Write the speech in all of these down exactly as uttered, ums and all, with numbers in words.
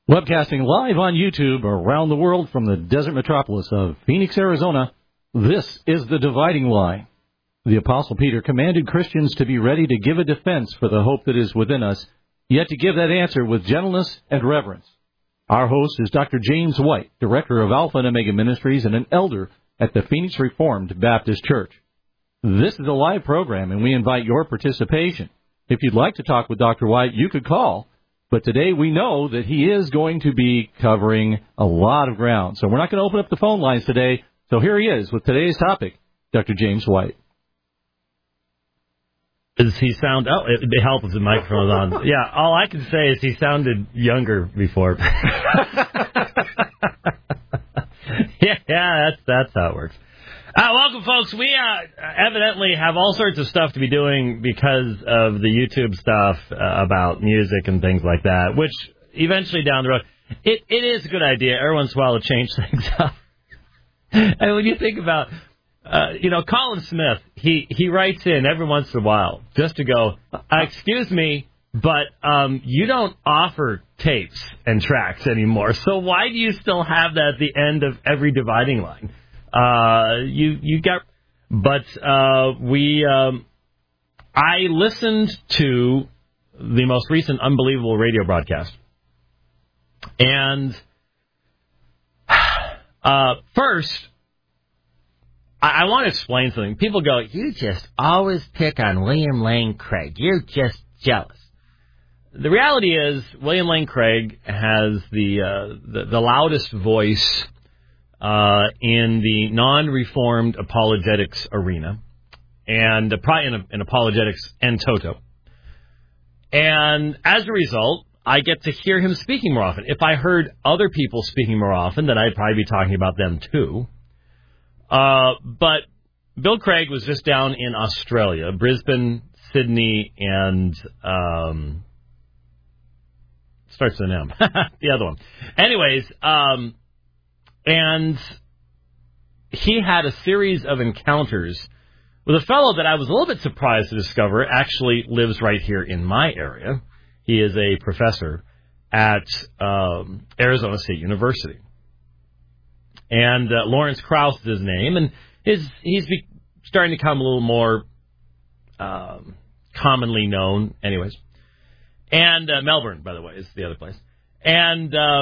Webcasting live on YouTube around the world from the desert metropolis of Phoenix, Arizona, this is The Dividing Line. The Apostle Peter commanded Christians to be ready to give a defense for the hope that is within us, yet to give that answer with gentleness and reverence. Our host is Doctor James White, Director of Alpha and Omega Ministries and an elder at the Phoenix Reformed Baptist Church. This is a live program, and we invite your participation. If you'd like to talk with Doctor White, you could call. But today we know that he is going to be covering a lot of ground. So we're not going to open up the phone lines today. So here he is with today's topic, Doctor James White. Does he sound... Oh, it would help if the microphone was on. Yeah, all I can say is he sounded younger before. yeah, yeah, that's, that's how it works. Uh, welcome, folks. We uh, evidently have all sorts of stuff to be doing because of the YouTube stuff uh, about music and things like that, which eventually down the road, it, it is a good idea every once in a while to change things up. And when you think about, uh, you know, Colin Smith, he, he writes in every once in a while just to go, uh, excuse me, but um, you don't offer tapes and tracks anymore, so why do you still have that at the end of every dividing line? Uh, you, you got, but, uh, we, um, I listened to the most recent Unbelievable radio broadcast. And, uh, first, I, I want to explain something. People go, you just always pick on William Lane Craig. You're just jealous. The reality is, William Lane Craig has the, uh, the, the loudest voice Uh, in the non-reformed apologetics arena, and uh, probably in, a, in apologetics en toto. And as a result, I get to hear him speaking more often. If I heard other people speaking more often, then I'd probably be talking about them too. Uh, but Bill Craig was just down in Australia, Brisbane, Sydney, and um, starts with an M. The other one. Anyways, um, and he had a series of encounters with a fellow that I was a little bit surprised to discover actually lives right here in my area. He is a professor at um, Arizona State University. And uh, Lawrence Krauss is his name, and his he's be, starting to become a little more um, commonly known, anyways. And uh, Melbourne, by the way, is the other place. And uh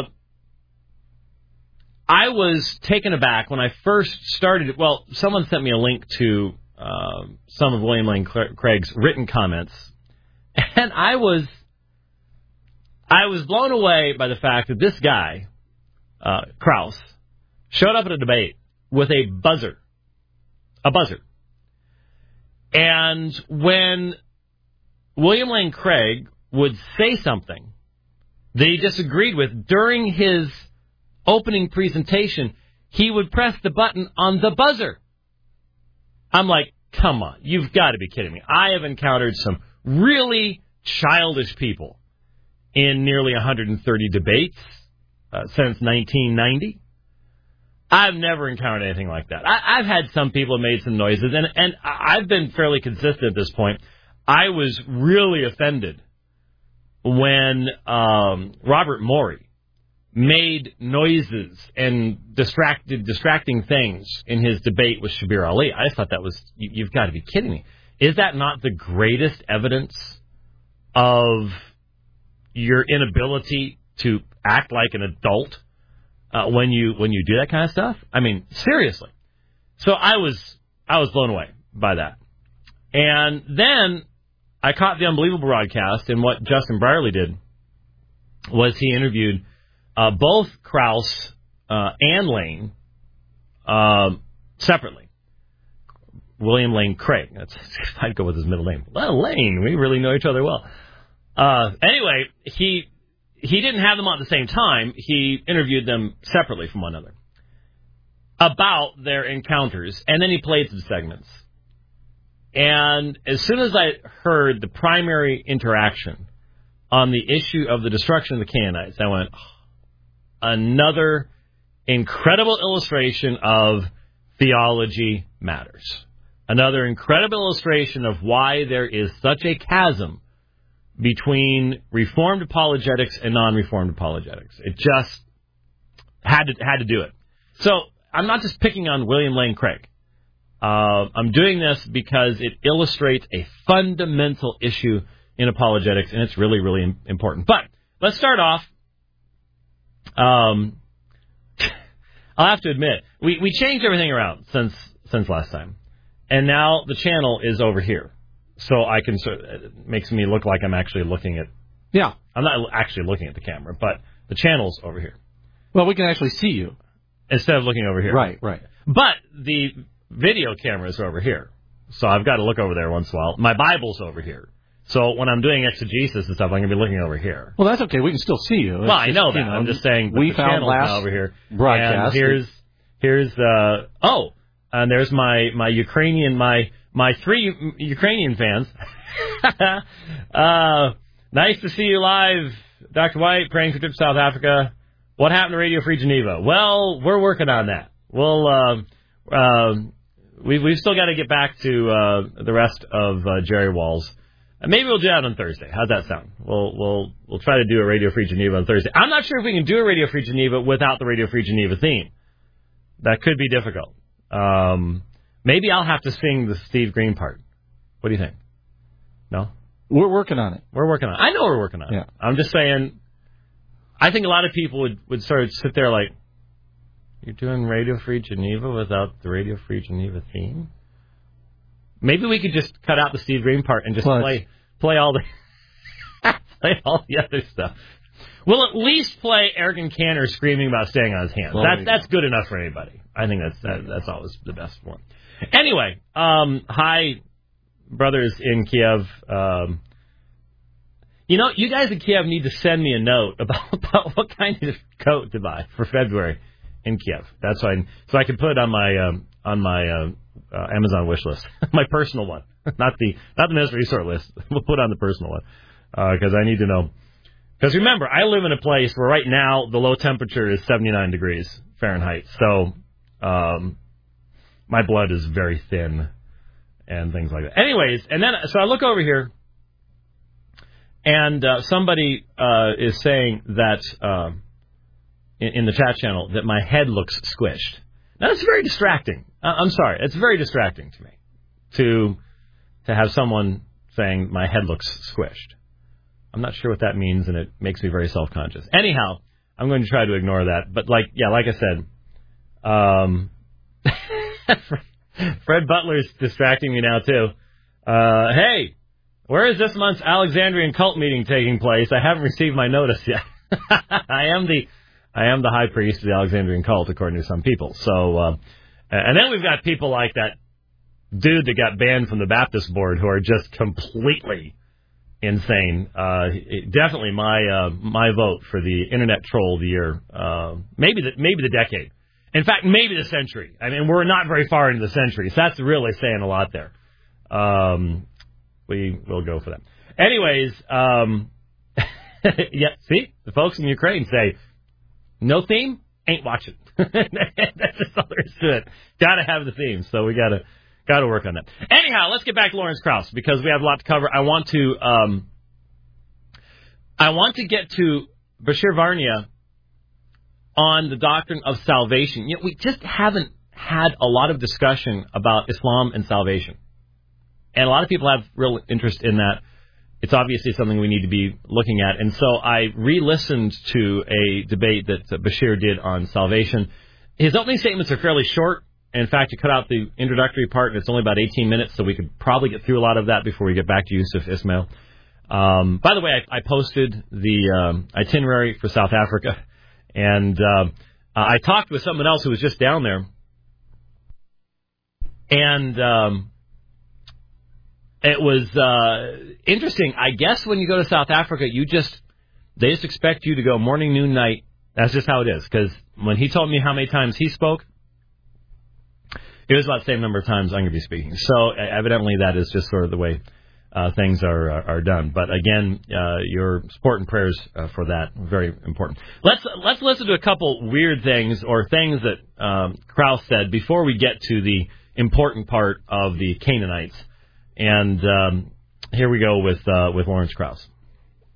I was taken aback when I first started. Well, someone sent me a link to uh, some of William Lane Craig's written comments, and I was I was blown away by the fact that this guy, uh, Krauss, showed up at a debate with a buzzer, a buzzer. And when William Lane Craig would say something that he disagreed with during his opening presentation, he would press the button on the buzzer. I'm like, come on, you've got to be kidding me. I have encountered some really childish people in nearly one hundred thirty debates uh, since nineteen ninety. I've never encountered anything like that. I, I've had some people made some noises, and, and I've been fairly consistent at this point. I was really offended when um, Robert Morey made noises and distracted, distracting things in his debate with Shabir Ali. I just thought that was, you, you've got to be kidding me. Is that not the greatest evidence of your inability to act like an adult uh, when you when you do that kind of stuff? I mean, seriously. So I was I was blown away by that. And then I caught the Unbelievable broadcast, and what Justin Brierley did was he interviewed Uh, both Krauss uh, and Lane um, separately. William Lane Craig. That's, I'd go with his middle name. Well, Lane, we really know each other well. Uh, anyway, he he didn't have them on at the same time. He interviewed them separately from one another about their encounters, and then he played some segments. And as soon as I heard the primary interaction on the issue of the destruction of the Canaanites, I went, oh, another incredible illustration of theology matters. Another incredible illustration of why there is such a chasm between Reformed apologetics and non-Reformed apologetics. It just had to had to do it. So I'm not just picking on William Lane Craig. Uh, I'm doing this because it illustrates a fundamental issue in apologetics, and it's really, really important. But let's start off. Um, I'll have to admit, we, we changed everything around since since last time. And now the channel is over here. So I can sort of, it makes me look like I'm actually looking at... Yeah. I'm not actually looking at the camera, but the channel's over here. Well, we can actually see you. Instead of looking over here. Right, right. But the video cameras are over here. So I've got to look over there once in a while. My Bible's over here. So when I'm doing exegesis and stuff, I'm going to be looking over here. Well, that's okay. We can still see you. It's well, I know just, that. You know, I'm just saying we the found channel's last now over here. broadcast. And here's, here's uh, oh, and there's my, my Ukrainian, my, my three Ukrainian fans. uh, nice to see you live, Doctor White, praying for trip to South Africa. What happened to Radio Free Geneva? Well, we're working on that. We'll, uh, uh, we've, we've still got to get back to uh, the rest of uh, Jerry Walls. Maybe we'll do that on Thursday. How's that sound? We'll we'll we'll try to do a Radio Free Geneva on Thursday. I'm not sure if we can do a Radio Free Geneva without the Radio Free Geneva theme. That could be difficult. Um, maybe I'll have to sing the Steve Green part. What do you think? No? We're working on it. We're working on it. I know we're working on it. Yeah. I'm just saying, I think a lot of people would, would sort of sit there like, you're doing Radio Free Geneva without the Radio Free Geneva theme? Maybe we could just cut out the Steve Green part and just Plus. play play all the play all the other stuff. We'll at least play Eric and Cantor screaming about staying on his hands. Well, That's that's good enough for anybody. I think that's that, that's always the best one. Anyway, um, hi, brothers in Kiev. Um, you know, you guys in Kiev need to send me a note about, about what kind of coat to buy for February in Kiev. That's why, so I can put it on my um, on my uh, uh, Amazon wish list, my personal one, not the not the ministry resort list. We'll put on the personal one because uh, I need to know. Because remember, I live in a place where right now the low temperature is seventy-nine degrees Fahrenheit, so um, my blood is very thin and things like that. Anyways, and then so I look over here, and uh, somebody uh, is saying that. Uh, In, in the chat channel, that my head looks squished. Now, that's very distracting. Uh, I'm sorry. It's very distracting to me to to have someone saying my head looks squished. I'm not sure what that means, and it makes me very self-conscious. Anyhow, I'm going to try to ignore that. But, like, yeah, like I said, um, Fred Butler's distracting me now, too. Uh, hey, where is this month's Alexandrian cult meeting taking place? I haven't received my notice yet. I am the... I am the high priest of the Alexandrian cult, according to some people. So, uh, and then we've got people like that dude that got banned from the Baptist board who are just completely insane. Uh, definitely my uh, my vote for the internet troll of the year. Uh, maybe the maybe the decade. In fact, maybe the century. I mean, we're not very far into the century, so that's really saying a lot there. Um, we will go for that. Anyways, um, yeah. See, the folks in Ukraine say. No theme? Ain't watching. That's just all there is to it. Got to have the theme, so we got to got to work on that. Anyhow, let's get back to Lawrence Krauss because we have a lot to cover. I want to um, I want to get to Bashir Varnia on the doctrine of salvation. You know, we just haven't had a lot of discussion about Islam and salvation, and a lot of people have real interest in that. It's obviously something we need to be looking at. And so I re-listened to a debate that Bashir did on salvation. His opening statements are fairly short. In fact, you cut out the introductory part, and it's only about eighteen minutes, so we could probably get through a lot of that before we get back to Yusuf Ismail. Um, by the way, I, I posted the um, itinerary for South Africa, and uh, I talked with someone else who was just down there. And... Um, It was uh, interesting. I guess when you go to South Africa, you just they just expect you to go morning, noon, night. That's just how it is. Because when he told me how many times he spoke, it was about the same number of times I'm going to be speaking. So evidently that is just sort of the way uh, things are, are are done. But again, uh, your support and prayers uh, for that very important. Let's let's listen to a couple weird things or things that um, Krauss said before we get to the important part of the Canaanites. And um, here we go with uh, with Lawrence Krauss.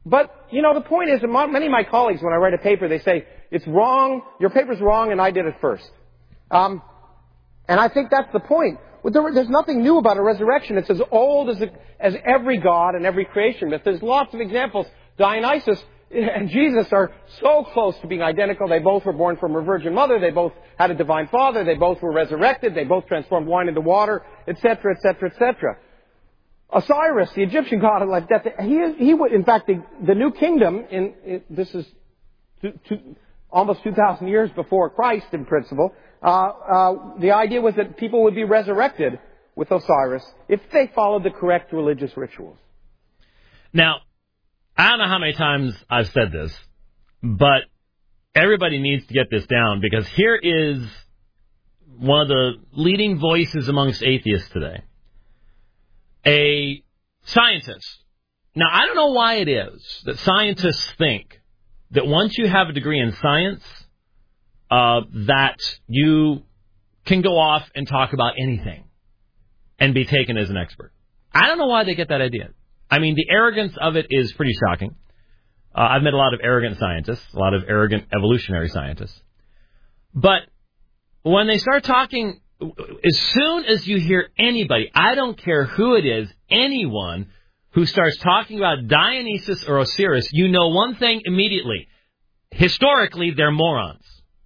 But, you know, the point is that many of my colleagues, when I write a paper, they say, it's wrong, your paper's wrong, and I did it first. Um, and I think that's the point. There's nothing new about a resurrection. It's as old as, as every God and every creation myth. There's lots of examples. Dionysus and Jesus are so close to being identical. They both were born from a virgin mother. They both had a divine father. They both were resurrected. They both transformed wine into water, et cetera, et cetera, et cetera. Osiris, the Egyptian god of life, death, he, he would, in fact, the, the new kingdom, in, in this is two, two, almost two thousand years before Christ, in principle, uh, uh, the idea was that people would be resurrected with Osiris if they followed the correct religious rituals. Now, I don't know how many times I've said this, but everybody needs to get this down, because here is one of the leading voices amongst atheists today. A scientist. Now, I don't know why it is that scientists think that once you have a degree in science, uh, that you can go off and talk about anything and be taken as an expert. I don't know why they get that idea. I mean, the arrogance of it is pretty shocking. Uh, I've met a lot of arrogant scientists, a lot of arrogant evolutionary scientists. But when they start talking, as soon as you hear anybody, I don't care who it is, anyone who starts talking about Dionysus or Osiris, you know one thing immediately. Historically, they're morons.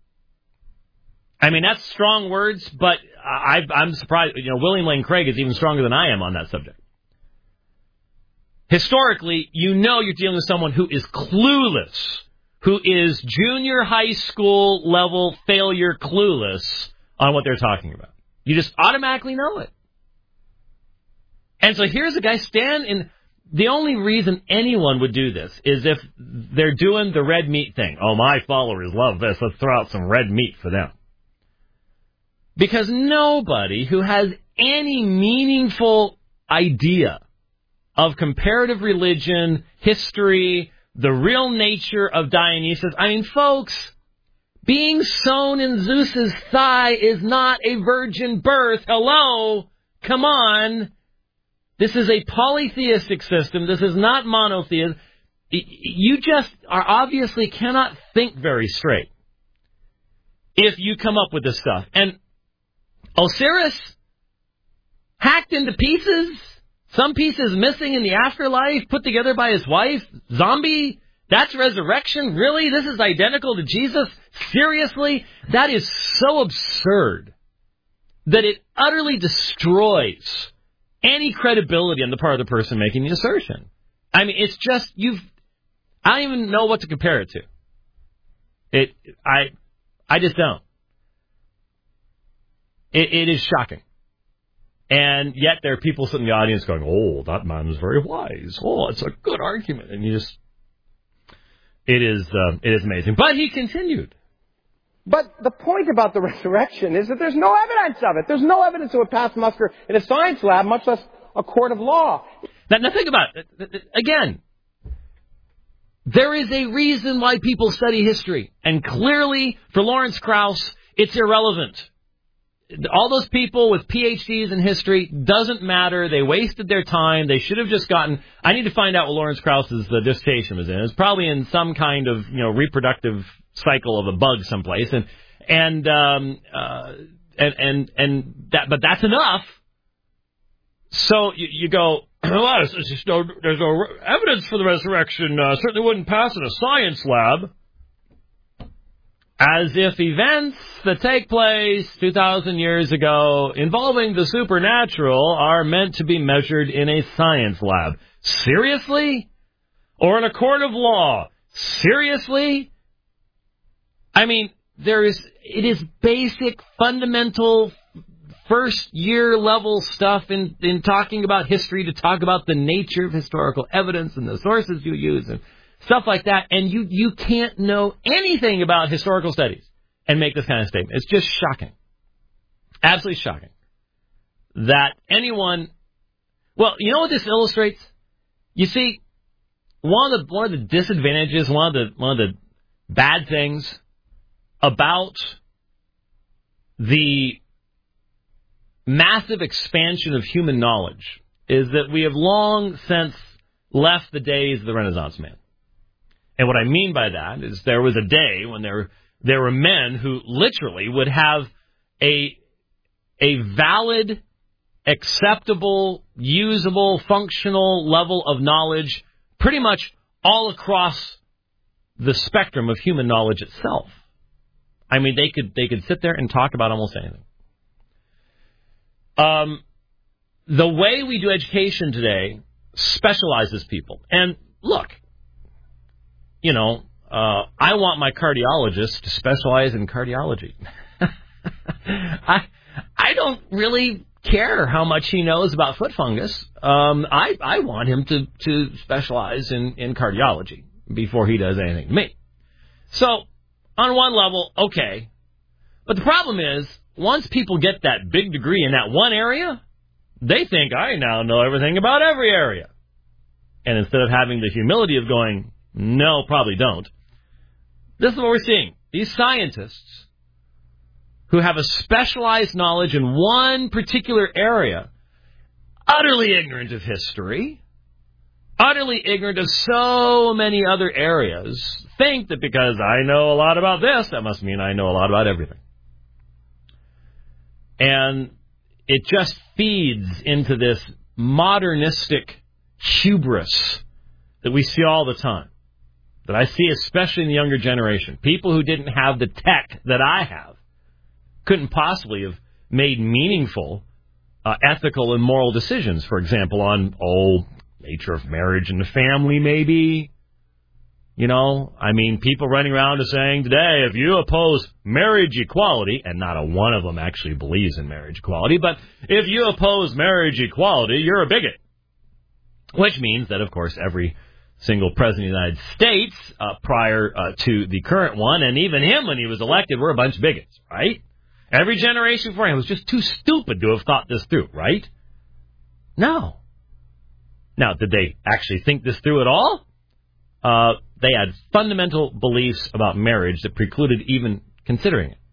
I mean, that's strong words, but I, I'm surprised. You know, William Lane Craig is even stronger than I am on that subject. Historically, you know you're dealing with someone who is clueless, who is junior high school level failure clueless on what they're talking about. You just automatically know it. And so here's a guy stand in. The only reason anyone would do this is if they're doing the red meat thing. Oh, my followers love this. Let's throw out some red meat for them. Because nobody who has any meaningful idea of comparative religion, history, the real nature of Dionysus. I mean, folks, being sown in Zeus's thigh is not a virgin birth. Hello? Come on. This is a polytheistic system. This is not monotheism. You just are obviously cannot think very straight if you come up with this stuff. And Osiris, hacked into pieces, some pieces missing in the afterlife, put together by his wife, zombie, that's resurrection? Really? This is identical to Jesus? Seriously? That is so absurd that it utterly destroys any credibility on the part of the person making the assertion. I mean, it's just, you've, I don't even know what to compare it to. It, I, I just don't. It, it is shocking. And yet there are people sitting in the audience going, oh, that man is very wise. Oh, it's a good argument. And you just, it is, uh, it is amazing. But he continued. But the point about the resurrection is that there's no evidence of it. There's no evidence it would pass muster in a science lab, much less a court of law. Now, now think about it. Again, there is a reason why people study history. And clearly, for Lawrence Krauss, it's irrelevant. All those people with P H Ds in history, doesn't matter. They wasted their time. They should have just gotten... I need to find out what Lawrence Krauss's uh, dissertation was in. It was probably in some kind of, you know, reproductive cycle of a bug someplace. And and um, uh, and and and that, but that's enough. So you, you go, well, there's, there's, no, there's no evidence for the resurrection. Uh, certainly wouldn't pass in a science lab. As if events that take place two thousand years ago involving the supernatural are meant to be measured in a science lab. Seriously? Or in a court of law? Seriously? I mean, there is, it is basic, fundamental, first year level stuff in, in talking about history to talk about the nature of historical evidence and the sources you use and stuff like that, and you, you can't know anything about historical studies and make this kind of statement. It's just shocking. Absolutely shocking. That anyone... Well, you know what this illustrates? You see, one of the one of the disadvantages, one of the one of the bad things about the massive expansion of human knowledge is that we have long since left the days of the Renaissance man. And what I mean by that is there was a day when there there were men who literally would have a a valid, acceptable, usable, functional level of knowledge pretty much all across the spectrum of human knowledge itself. I mean, they could they could sit there and talk about almost anything. Um, the way we do education today specializes people. And look, you know, uh, I want my cardiologist to specialize in cardiology. I I don't really care how much he knows about foot fungus. Um, I I want him to to specialize in, in cardiology before he does anything to me. So, on one level, okay. But the problem is, once people get that big degree in that one area, they think, I now know everything about every area. And instead of having the humility of going, no, probably don't, this is what we're seeing. These scientists who have a specialized knowledge in one particular area, utterly ignorant of history, utterly ignorant of so many other areas, think that because I know a lot about this, that must mean I know a lot about everything. And it just feeds into this modernistic hubris that we see all the time, that I see especially in the younger generation. People who didn't have the tech that I have couldn't possibly have made meaningful uh, ethical and moral decisions, for example, on, oh, nature of marriage and the family, maybe. You know, I mean, people running around and saying today, if you oppose marriage equality, and not a one of them actually believes in marriage equality, but if you oppose marriage equality, you're a bigot. Which means that, of course, every single president of the United States uh, prior uh, to the current one, and even him when he was elected, were a bunch of bigots, right? Every generation before him was just too stupid to have thought this through, right? No. Now, did they actually think this through at all? Uh, they had fundamental beliefs about marriage that precluded even considering it.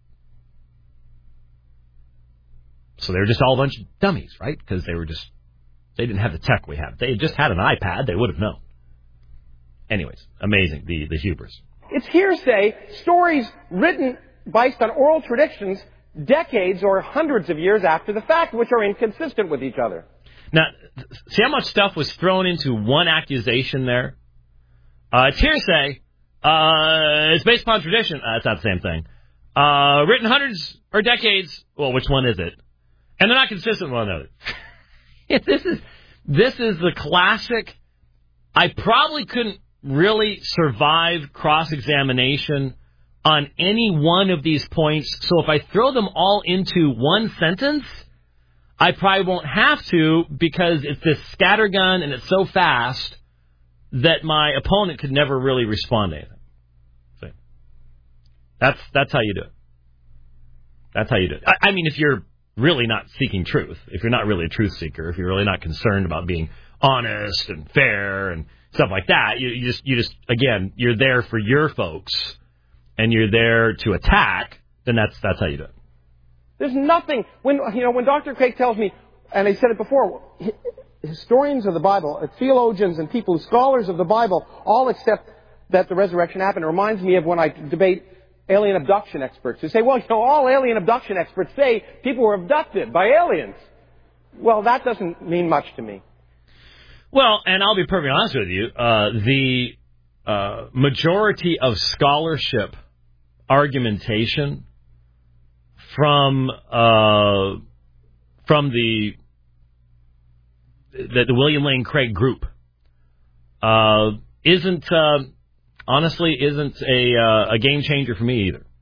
So they were just all a bunch of dummies, right? Because they were just, they didn't have the tech we have. If they had just had an iPad, they would have known. Anyways, amazing, the, the hubris. It's hearsay, stories written based on oral traditions decades or hundreds of years after the fact, which are inconsistent with each other. Now, see how much stuff was thrown into one accusation there? Uh, it's hearsay. Uh, it's based upon tradition. Uh, it's not the same thing. Uh, written hundreds or decades. Well, which one is it? And they're not consistent with one another. this is this is the classic. I probably couldn't really survive cross-examination on any one of these points. So if I throw them all into one sentence, I probably won't have to, because it's this scattergun and it's so fast that my opponent could never really respond to anything. See? That's that's how you do it. That's how you do it. I, I mean, if you're really not seeking truth, if you're not really a truth seeker, if you're really not concerned about being honest and fair and stuff like that, you, you just you just again, you're there for your folks and you're there to attack, then that's that's how you do it. There's nothing, when, you know, when Doctor Craig tells me, and I said it before, historians of the Bible, theologians and people, scholars of the Bible, all accept that the resurrection happened. It reminds me of when I debate alien abduction experts who say, well, you know, all alien abduction experts say people were abducted by aliens. Well, that doesn't mean much to me. Well, and I'll be perfectly honest with you, uh, the uh, majority of scholarship argumentation from uh, from the, the the William Lane Craig group uh, isn't uh, honestly isn't a uh, a game changer for me either.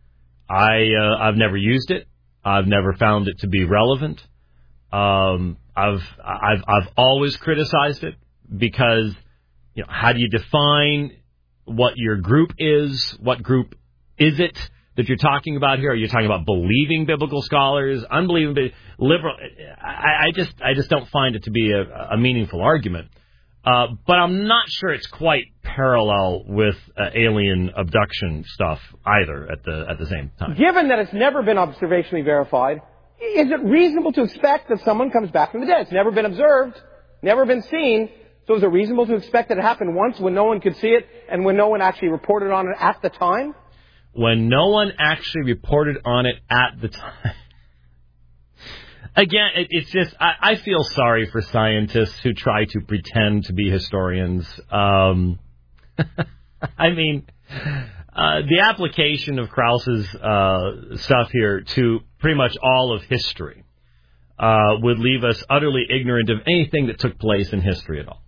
I uh, I've never used it. I've never found it to be relevant. Um, I've I've I've always criticized it because, you know, how do you define what your group is? What group is it that you're talking about here? Are you talking about believing biblical scholars, unbelieving liberal? I, I just I just don't find it to be a, a meaningful argument. Uh, but I'm not sure it's quite parallel with uh, alien abduction stuff either at the at the same time. Given that it's never been observationally verified, is it reasonable to expect that someone comes back from the dead? It's never been observed, never been seen. So is it reasonable to expect that it happened once when no one could see it and when no one actually reported on it at the time? When no one actually reported on it at the time. Again, it, it's just, I, I feel sorry for scientists who try to pretend to be historians. Um, I mean, uh, the application of Krause's uh, stuff here to pretty much all of history uh, would leave us utterly ignorant of anything that took place in history at all.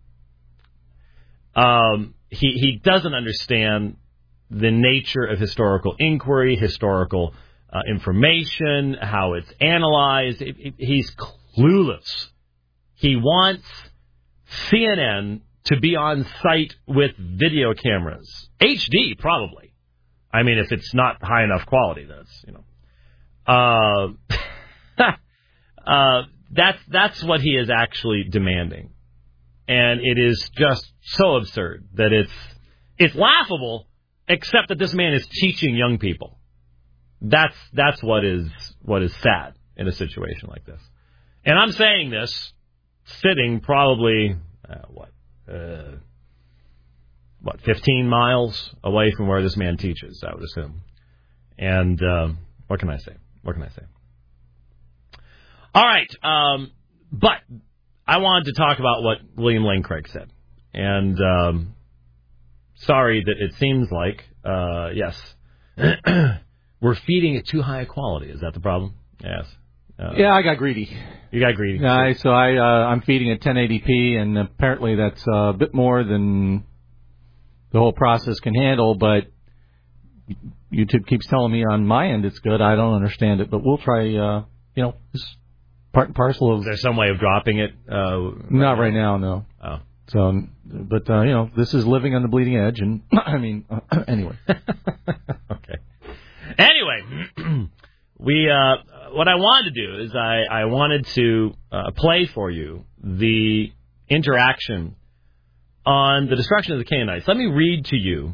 Um, he, he doesn't understand the nature of historical inquiry, historical uh, information, how it's analyzed. It, it, he's clueless. He wants C N N to be on site with video cameras. H D, probably. I mean, if it's not high enough quality, that's, you know. Uh, uh, that's, that's what he is actually demanding. And it is just so absurd that it's it's laughable, except that this man is teaching young people. That's that's what is what is sad in a situation like this. And I'm saying this sitting probably uh, what uh, what fifteen miles away from where this man teaches, I would assume. And um, what can I say? What can I say? All right, um, but. I wanted to talk about what William Lane Craig said. And um, sorry that it seems like, uh, yes, we're feeding it too high a quality. Is that the problem? Yes. Uh, yeah, I got greedy. You got greedy. Yeah, so I, uh, I'm feeding at ten eighty p, and apparently that's a bit more than the whole process can handle, but YouTube keeps telling me on my end it's good. I don't understand it, but we'll try, uh, you know, this part and parcel of... Is there some way of dropping it? Uh, not right now, no. Oh. So, but, uh, you know, this is living on the bleeding edge, and, I mean, uh, anyway. Okay. Anyway, we, uh, what I wanted to do is I, I wanted to uh, play for you the interaction on the destruction of the Canaanites. Let me read to you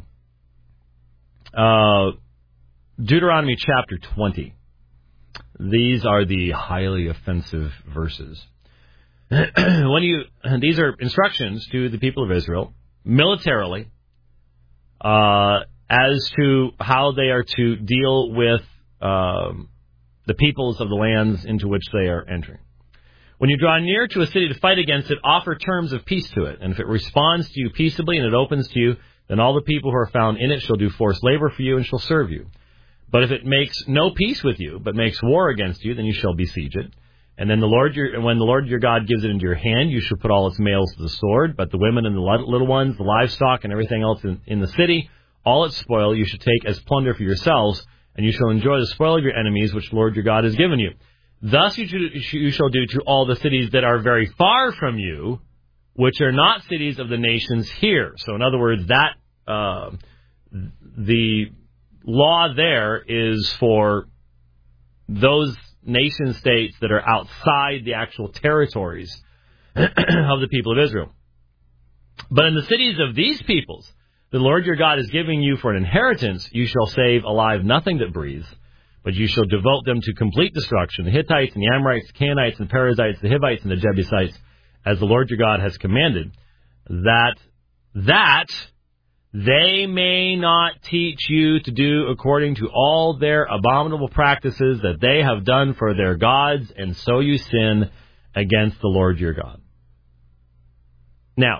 uh, Deuteronomy chapter twenty. These are the highly offensive verses. When you, these are instructions to the people of Israel, militarily, uh, as to how they are to deal with um, the peoples of the lands into which they are entering. When you draw near to a city to fight against it, offer terms of peace to it. And if it responds to you peaceably and it opens to you, then all the people who are found in it shall do forced labor for you and shall serve you. But if it makes no peace with you, but makes war against you, then you shall besiege it. And then the Lord, your, and when the Lord your God gives it into your hand, you shall put all its males to the sword, but the women and the little ones, the livestock, and everything else in, in the city, all its spoil you shall take as plunder for yourselves, and you shall enjoy the spoil of your enemies, which the Lord your God has given you. Thus you, should, you shall do to all the cities that are very far from you, which are not cities of the nations here. So in other words, that uh, the law there is for those nation states that are outside the actual territories of the people of Israel. But in the cities of these peoples, the Lord your God is giving you for an inheritance, you shall save alive nothing that breathes, but you shall devote them to complete destruction, the Hittites and the Amorites, the Canaanites and Perizzites, the Hivites and the Jebusites, as the Lord your God has commanded, that that they may not teach you to do according to all their abominable practices that they have done for their gods, and so you sin against the Lord your God. Now,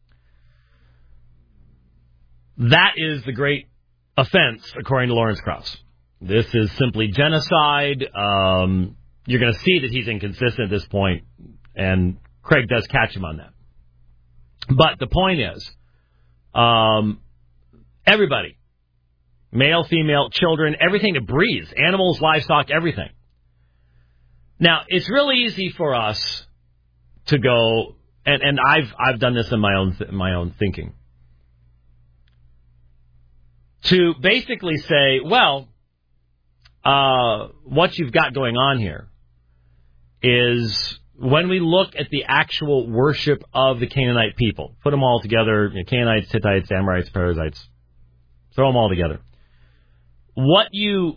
that is the great offense, according to Lawrence Krauss. This is simply genocide. Um, you're going to see that he's inconsistent at this point, and Craig does catch him on that. But the point is, um, everybody, male, female, children, everything that breathes, animals, livestock, everything. Now, it's really easy for us to go, and, and I've I've done this in my own in my own thinking, to basically say, well, uh, what you've got going on here is when we look at the actual worship of the Canaanite people, put them all together, you know, Canaanites, Hittites, Amorites, Perizzites, throw them all together. What you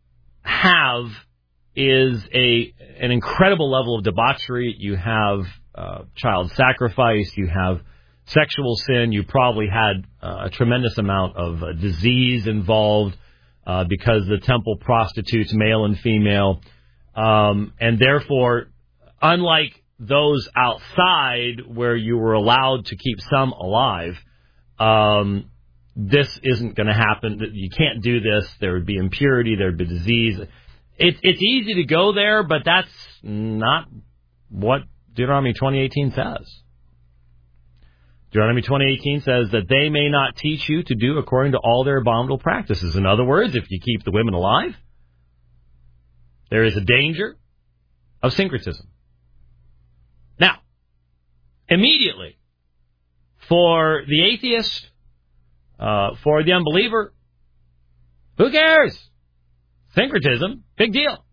have is a an incredible level of debauchery. You have uh, child sacrifice, you have sexual sin, you probably had uh, a tremendous amount of uh, disease involved uh, because the temple prostitutes male and female. Um, and therefore, unlike those outside where you were allowed to keep some alive, um, this isn't going to happen. You can't do this. There would be impurity. There would be disease. It, it's easy to go there, but that's not what Deuteronomy twenty eighteen says. Deuteronomy twenty eighteen says that they may not teach you to do according to all their abominable practices. In other words, if you keep the women alive, there is a danger of syncretism. Now, immediately, for the atheist, uh, for the unbeliever, who cares? Syncretism, big deal.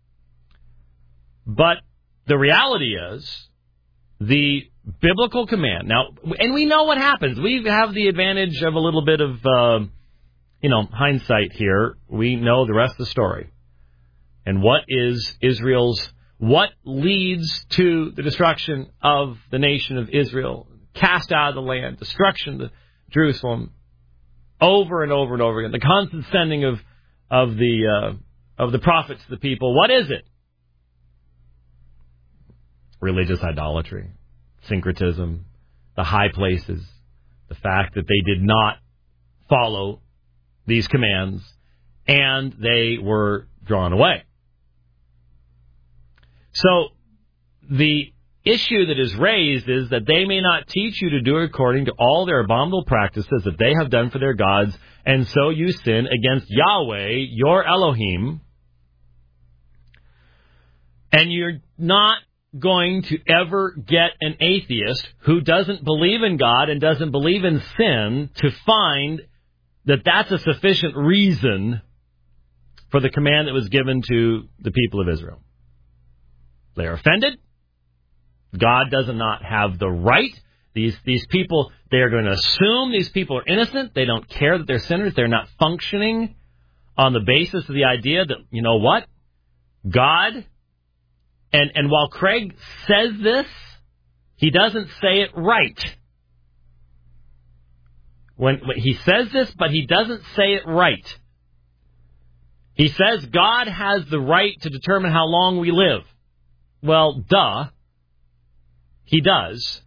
But the reality is, the biblical command. Now, and we know what happens. We have the advantage of a little bit of, uh, you know, hindsight here. We know the rest of the story. And what is Israel's, what leads to the destruction of the nation of Israel, cast out of the land, destruction of Jerusalem, over and over and over again, the constant sending of of the uh, of the prophets to the people. What is it? Religious idolatry, syncretism, the high places, the fact that they did not follow these commands, and they were drawn away. So the issue that is raised is that they may not teach you to do according to all their abominable practices that they have done for their gods, and so you sin against Yahweh, your Elohim, and you're not going to ever get an atheist who doesn't believe in God and doesn't believe in sin to find that that's a sufficient reason for the command that was given to the people of Israel. They are offended. God does not have the right. These these people, they are going to assume these people are innocent. They don't care that they're sinners. They're not functioning on the basis of the idea that, you know what, God, and, and while Craig says this, he doesn't say it right. When, when he says this, but he doesn't say it right. He says God has the right to determine how long we live. Well, duh. He does.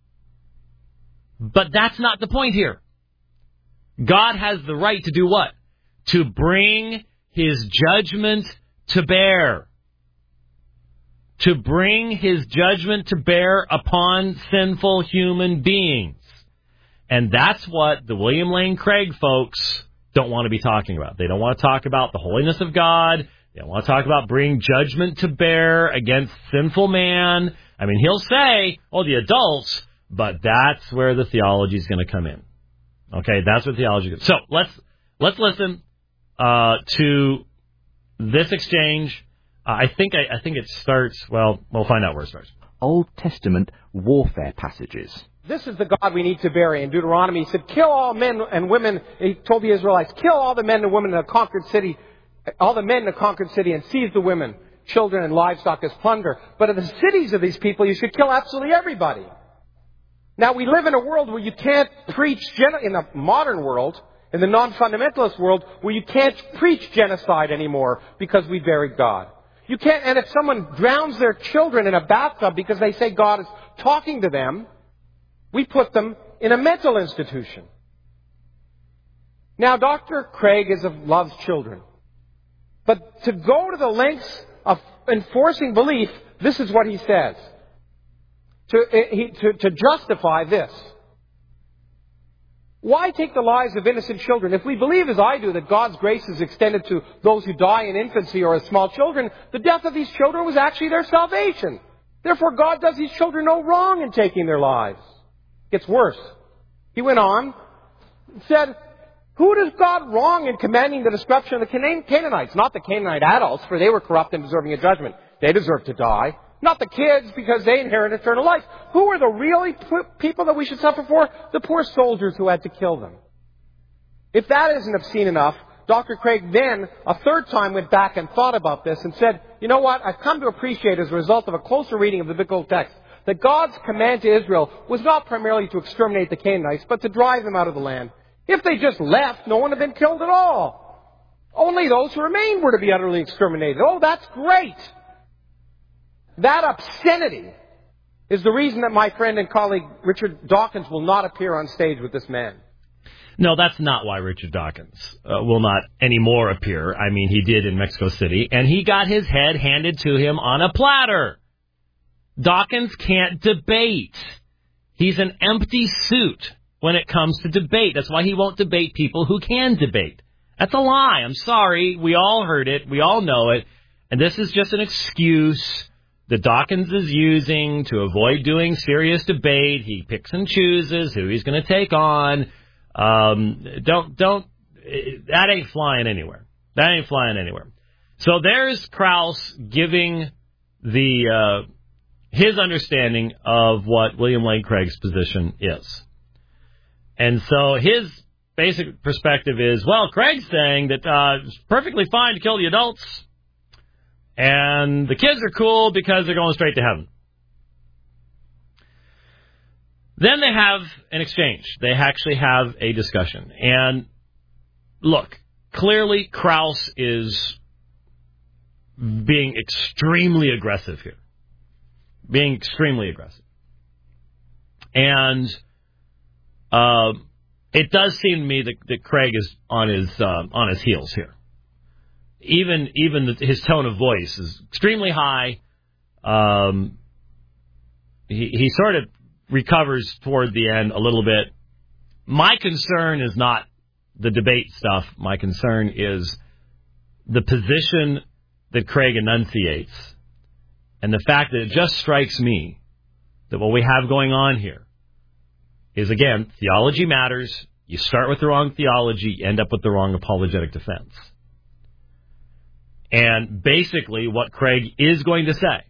But that's not the point here. God has the right to do what? To bring his judgment to bear. To bring his judgment to bear upon sinful human beings. And that's what the William Lane Craig folks don't want to be talking about. They don't want to talk about the holiness of God. They don't want to talk about bringing judgment to bear against sinful man. I mean, he'll say, oh, the adults, but that's where the theology is going to come in. Okay, that's where theology is. So let's let's listen uh, to this exchange. Uh, I think I, I think it starts. Well, we'll find out where it starts. Old Testament warfare passages. This is the God we need to bury. In Deuteronomy, he said, kill all men and women. He told the Israelites, kill all the men and women in a conquered city, all the men in a conquered city, and seize the women, children, and livestock as plunder. But in the cities of these people, you should kill absolutely everybody. Now, we live in a world where you can't preach, gen- in the modern world, in the non-fundamentalist world, where you can't preach genocide anymore because we buried God. You can't, and if someone drowns their children in a bathtub because they say God is talking to them, we put them in a mental institution. Now, Doctor Craig is of loves children. But to go to the lengths of enforcing belief, this is what he says. To, he, to, to justify this. Why take the lives of innocent children? If we believe, as I do, that God's grace is extended to those who die in infancy or as small children, the death of these children was actually their salvation. Therefore, God does these children no wrong in taking their lives. It gets worse. He went on and said, who does God wrong in commanding the destruction of the Can- Canaanites? Not the Canaanite adults, for they were corrupt and deserving of judgment. They deserve to die. Not the kids, because they inherit eternal life. Who are the really p- people that we should suffer for? The poor soldiers who had to kill them. If that isn't obscene enough, Doctor Craig then, a third time, went back and thought about this and said, you know what, I've come to appreciate as a result of a closer reading of the biblical text that God's command to Israel was not primarily to exterminate the Canaanites, but to drive them out of the land. If they just left, no one would have been killed at all. Only those who remained were to be utterly exterminated. Oh, that's great. That obscenity is the reason that my friend and colleague Richard Dawkins will not appear on stage with this man. No, that's not why Richard Dawkins uh, will not anymore appear. I mean, he did in Mexico City, and he got his head handed to him on a platter. Dawkins can't debate. He's an empty suit when it comes to debate. That's why he won't debate people who can debate. That's a lie. I'm sorry. We all heard it. We all know it. And this is just an excuse that Dawkins is using to avoid doing serious debate. He picks and chooses who he's going to take on. Um, don't, don't, that ain't flying anywhere. That ain't flying anywhere. So there's Krauss giving the, uh, his understanding of what William Lane Craig's position is. And so his basic perspective is, well, Craig's saying that, uh, it's perfectly fine to kill the adults, and the kids are cool because they're going straight to heaven. Then they have an exchange. They actually have a discussion. And look, clearly Krauss is being extremely aggressive here. Being extremely aggressive. And uh, it does seem to me that, that Craig is on his uh, on his heels here. Even even the, his tone of voice is extremely high. Um, he he sort of recovers toward the end a little bit. My concern is not the debate stuff. My concern is the position that Craig enunciates, and the fact that it just strikes me that what we have going on here is, again, theology matters. You start with the wrong theology, you end up with the wrong apologetic defense. And basically what Craig is going to say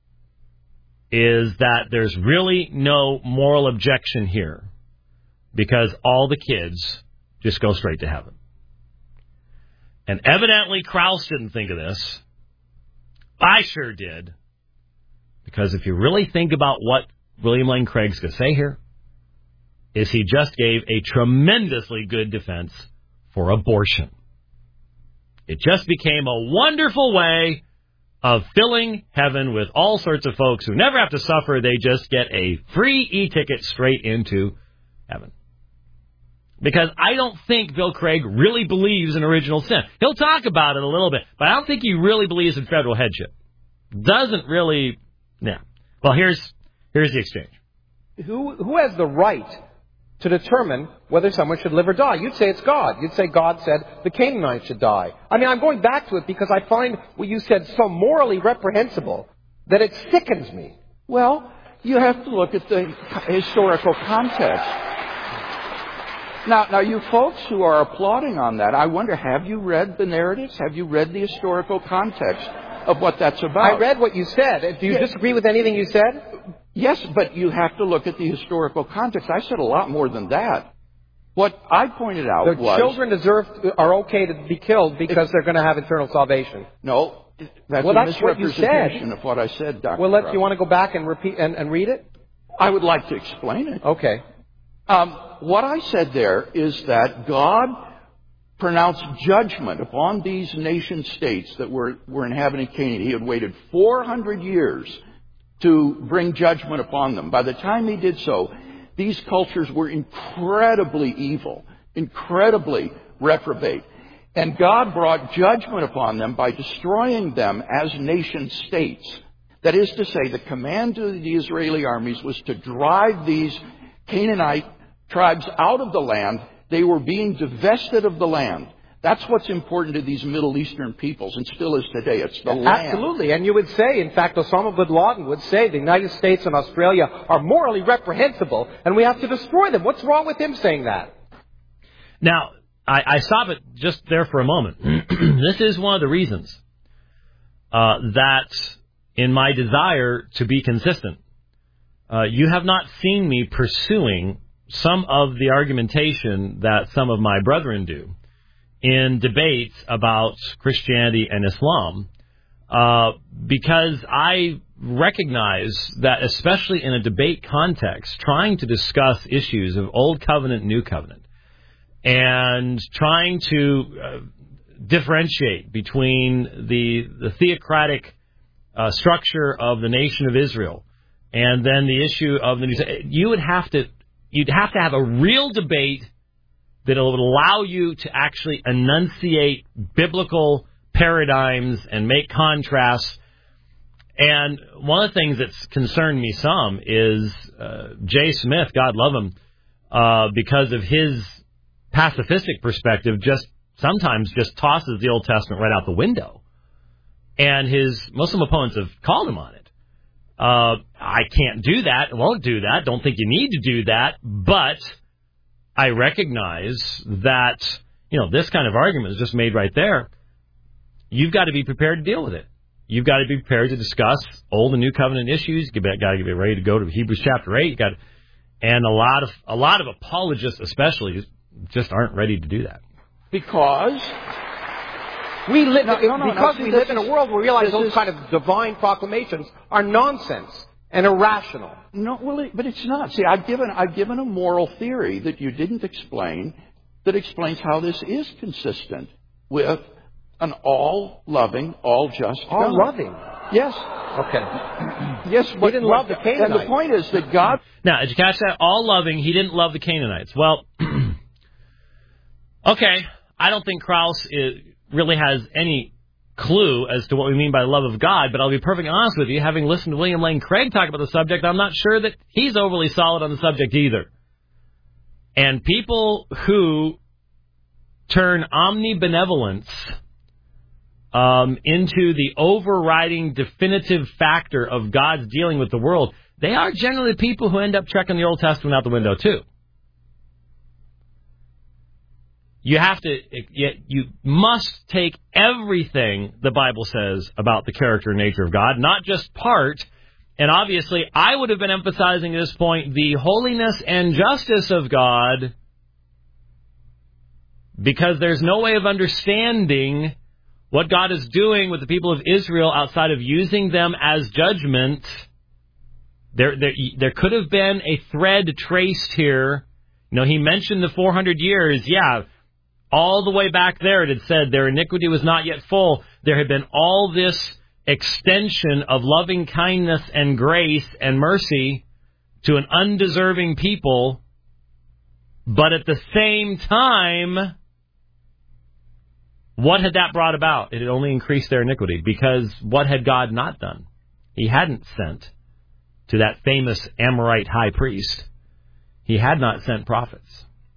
is that there's really no moral objection here because all the kids just go straight to heaven. And evidently Krauss didn't think of this. I sure did. Because if you really think about what William Lane Craig's going to say here, is he just gave a tremendously good defense for abortion. It just became a wonderful way of filling heaven with all sorts of folks who never have to suffer. They just get a free e-ticket straight into heaven. Because I don't think Bill Craig really believes in original sin. He'll talk about it a little bit, but I don't think he really believes in federal headship. Doesn't really, yeah. Well, here's here's the exchange. Who who has the right to determine whether someone should live or die? You'd say it's God. You'd say God said the Canaanites should die. I mean, I'm going back to it because I find what you said so morally reprehensible that it sickens me. Well, you have to look at the historical context. Now, now, you folks who are applauding on that, I wonder, have you read the narratives? Have you read the historical context of what that's about? I read what you said. Do you yeah. disagree with anything you said? Yes, but you have to look at the historical context. I said a lot more than that. What I pointed out the was... children deserve are okay to be killed because they're going to have eternal salvation. No, that's well, a that's misrepresentation what of what I said, Doctor Well, let, Krauss. you want to go back and repeat and, and read it? I would like to explain it. Okay. Um, what I said there is that God pronounced judgment upon these nation states that were, were inhabiting Canaan. He had waited four hundred years to bring judgment upon them. By the time he did so, these cultures were incredibly evil, incredibly reprobate. And God brought judgment upon them by destroying them as nation states. That is to say, the command to the Israeli armies was to drive these Canaanite tribes out of the land. They were being divested of the land. That's what's important to these Middle Eastern peoples, and still is today. It's the land. Absolutely. And you would say, in fact, Osama bin Laden would say the United States and Australia are morally reprehensible, and we have to destroy them. What's wrong with him saying that? Now, I, I stop it just there for a moment. This is one of the reasons uh, that in my desire to be consistent, uh, you have not seen me pursuing some of the argumentation that some of my brethren do in debates about Christianity and Islam, uh, because I recognize that, especially in a debate context, trying to discuss issues of Old Covenant, New Covenant, and trying to uh, differentiate between the, the theocratic uh, structure of the nation of Israel and then the issue of the New, you would have to you'd have to have a real debate that would allow you to actually enunciate biblical paradigms and make contrasts. And one of the things that's concerned me some is uh, Jay Smith, God love him, uh, because of his pacifistic perspective, just sometimes just tosses the Old Testament right out the window. And his Muslim opponents have called him on it. Uh, I can't do that, won't do that, don't think you need to do that, but I recognize that, you know, this kind of argument is just made right there. You've got to be prepared to deal with it. You've got to be prepared to discuss Old and New Covenant issues. You've got to get ready to go to Hebrews chapter eight. You got, and a lot of a lot of apologists, especially, just aren't ready to do that because we live no, no, no, because no, we see, live in a world where we realize those is, kind of divine proclamations are nonsense and irrational. No, well, it, but it's not. See, I've given I've given a moral theory that you didn't explain that explains how this is consistent with an all-loving, all-just God. All-loving? Yes. Okay. Yes, but he didn't love the Canaanites. And the point is that God... Now, did you catch that? All-loving, he didn't love the Canaanites. Well, okay, I don't think Krauss is, really has any clue as to what we mean by the love of God, but I'll be perfectly honest with you, having listened to William Lane Craig talk about the subject, I'm not sure that he's overly solid on the subject either. And people who turn omnibenevolence Um, into the overriding definitive factor of God's dealing with the world, they are generally people who end up checking the Old Testament out the window, too. You have to, you must take everything the Bible says about the character and nature of God, not just part. And obviously, I would have been emphasizing at this point the holiness and justice of God, because there's no way of understanding what God is doing with the people of Israel outside of using them as judgment. There, there, there could have been a thread traced here. You know, he mentioned the four hundred years. Yeah, all the way back there it had said their iniquity was not yet full. There had been all this extension of loving kindness and grace and mercy to an undeserving people. But at the same time, what had that brought about? It had only increased their iniquity, because what had God not done? He hadn't sent to that famous Amorite high priest. He had not sent prophets.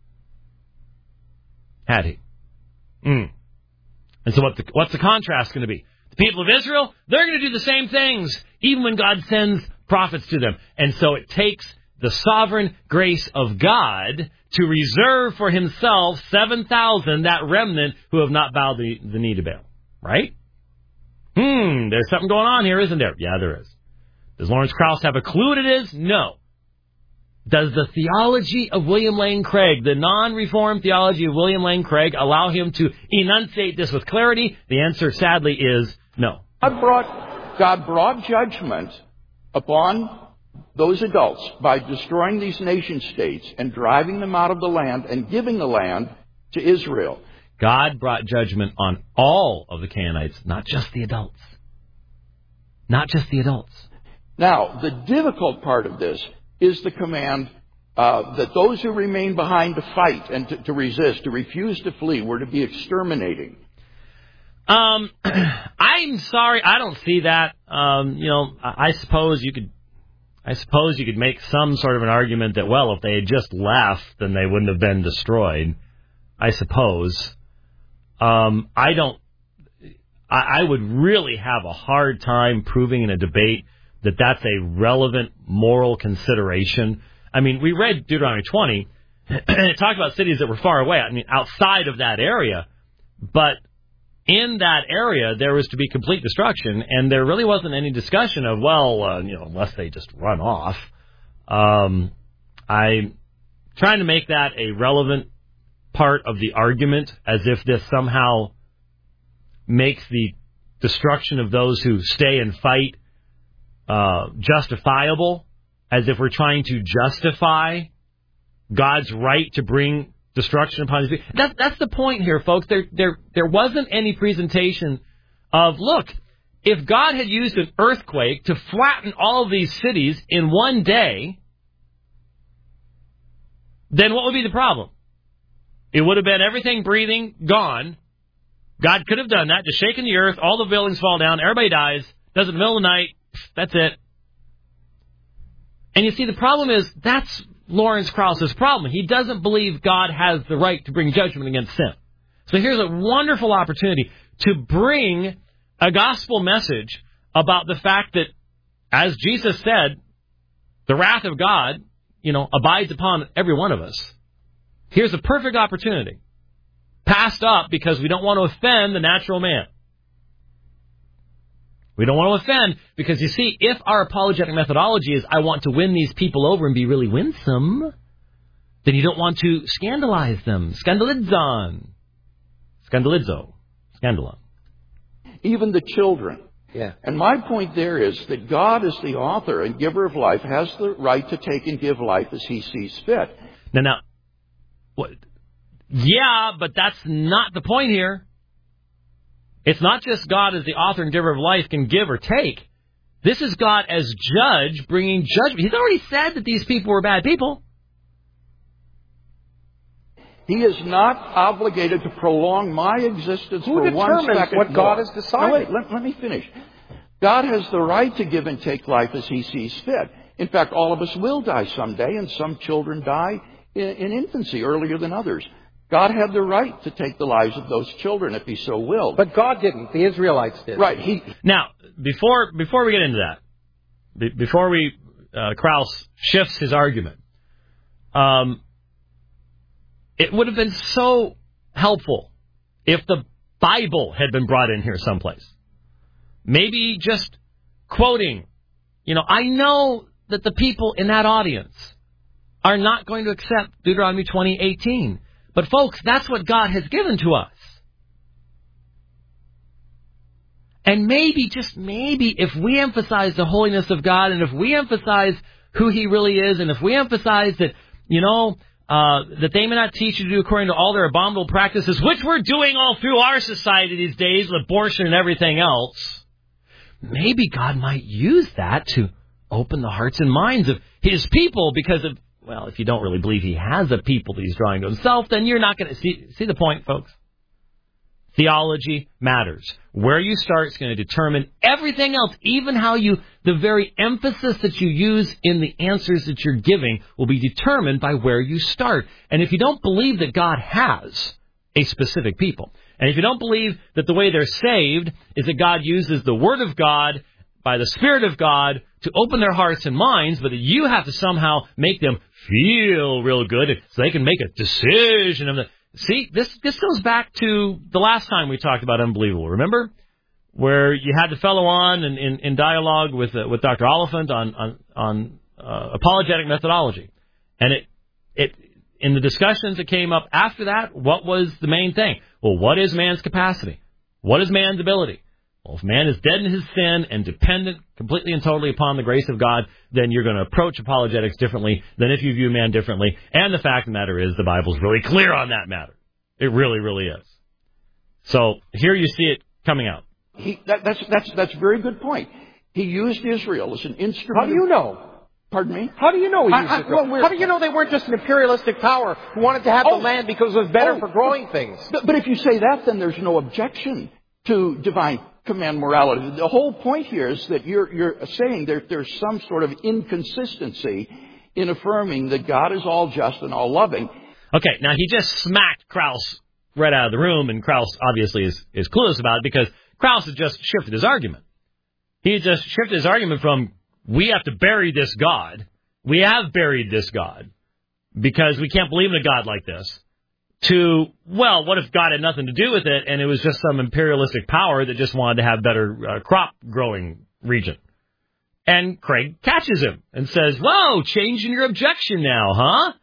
Had he? Mm. And so what the, what's the contrast going to be? The people of Israel, they're going to do the same things, even when God sends prophets to them. And so it takes the sovereign grace of God to reserve for himself seven thousand, that remnant, who have not bowed the, the knee to Baal. Right? Hmm, there's something going on here, isn't there? Yeah, there is. Does Lawrence Krauss have a clue what it is? No. Does the theology of William Lane Craig, the non-reformed theology of William Lane Craig, allow him to enunciate this with clarity? The answer, sadly, is no. God brought, God brought judgment upon those adults by destroying these nation states and driving them out of the land and giving the land to Israel. God brought judgment on all of the Canaanites, not just the adults. Not just the adults. Now, the difficult part of this is the command uh, that those who remain behind to fight and to, to resist, to refuse to flee, were to be exterminating. Um, I'm sorry, I don't see that. Um, you know, I, I suppose you could I suppose you could make some sort of an argument that, well, if they had just left, then they wouldn't have been destroyed. I suppose. Um, I don't. I, I would really have a hard time proving in a debate that that's a relevant moral consideration. I mean, we read Deuteronomy twenty, and it talked about cities that were far away. I mean, outside of that area, but in that area, there was to be complete destruction, and there really wasn't any discussion of, well, uh, you know, unless they just run off. Um, I'm trying to make that a relevant part of the argument, as if this somehow makes the destruction of those who stay and fight uh, justifiable, as if we're trying to justify God's right to bring destruction upon his people. That's, that's the point here, folks. There, there, there wasn't any presentation of, look, if God had used an earthquake to flatten all of these cities in one day, then what would be the problem? It would have been everything breathing gone. God could have done that, just shaking the earth, all the buildings fall down, everybody dies, does it in the middle of the night, that's it. And you see, the problem is, that's Lawrence Krauss's problem. He doesn't believe God has the right to bring judgment against sin. So here's a wonderful opportunity to bring a gospel message about the fact that, as Jesus said, the wrath of God, you know, abides upon every one of us. Here's a perfect opportunity. Passed up because we don't want to offend the natural man. We don't want to offend because, you see, if our apologetic methodology is I want to win these people over and be really winsome, then you don't want to scandalize them. Scandalidzon. Scandalizo. Scandalon. Even the children. Yeah. And my point there is that God, as the author and giver of life, has the right to take and give life as he sees fit. Now, now, what? Yeah, but that's not the point here. It's not just God as the author and giver of life can give or take. This is God as judge bringing judgment. He's already said that these people were bad people. He is not obligated to prolong my existence Who for one determines second. what God more. has decided? No, wait, let, let me finish. God has the right to give and take life as he sees fit. In fact, all of us will die someday, and some children die in, in infancy earlier than others. God had the right to take the lives of those children if he so willed. But God didn't. The Israelites did. Right. He, now, before before we get into that, be, before we, uh, Krauss shifts his argument, um, it would have been so helpful if the Bible had been brought in here someplace. Maybe just quoting, you know, I know that the people in that audience are not going to accept Deuteronomy twenty eighteen. But, folks, that's what God has given to us. And maybe, just maybe, if we emphasize the holiness of God, and if we emphasize who he really is, and if we emphasize that, you know, uh, that they may not teach you to do according to all their abominable practices, which we're doing all through our society these days with abortion and everything else, maybe God might use that to open the hearts and minds of his people because of, well, if you don't really believe he has a people that he's drawing to himself, then you're not going to see, see the point, folks. Theology matters. Where you start is going to determine everything else, even how you, the very emphasis that you use in the answers that you're giving will be determined by where you start. And if you don't believe that God has a specific people, and if you don't believe that the way they're saved is that God uses the Word of God by the Spirit of God to open their hearts and minds, but that you have to somehow make them feel real good so they can make a decision. Of the, see, this this goes back to the last time we talked about Unbelievable. Remember? Where you had the fellow on in, in, in dialogue with uh, with Doctor Oliphant on on, on uh, apologetic methodology. And it it in the discussions that came up after that, what was the main thing? Well, what is man's capacity? What is man's ability? Well, if man is dead in his sin and dependent completely and totally upon the grace of God, then you're going to approach apologetics differently than if you view man differently. And the fact of the matter is the Bible's really clear on that matter. It really, really is. So here you see it coming out. he, that, that's, that's, that's a very good point. He used Israel as an instrument. How do you know? Pardon me? How do you know he used I, I, Israel? well, How do you know they weren't just an imperialistic power who wanted to have oh, the land because it was better oh, for growing things? But, but if you say that, then there's no objection to divine command morality. The whole point here is that you're, you're saying that there's some sort of inconsistency in affirming that God is all just and all loving. Okay, now he just smacked Krauss right out of the room, and Krauss obviously is, is clueless about it because Krauss has just shifted his argument. He just shifted his argument from, we have to bury this God. We have buried this God because we can't believe in a God like this, to, well, what if God had nothing to do with it and it was just some imperialistic power that just wanted to have better uh, crop growing region? And Craig catches him and says, whoa, changing your objection now, huh?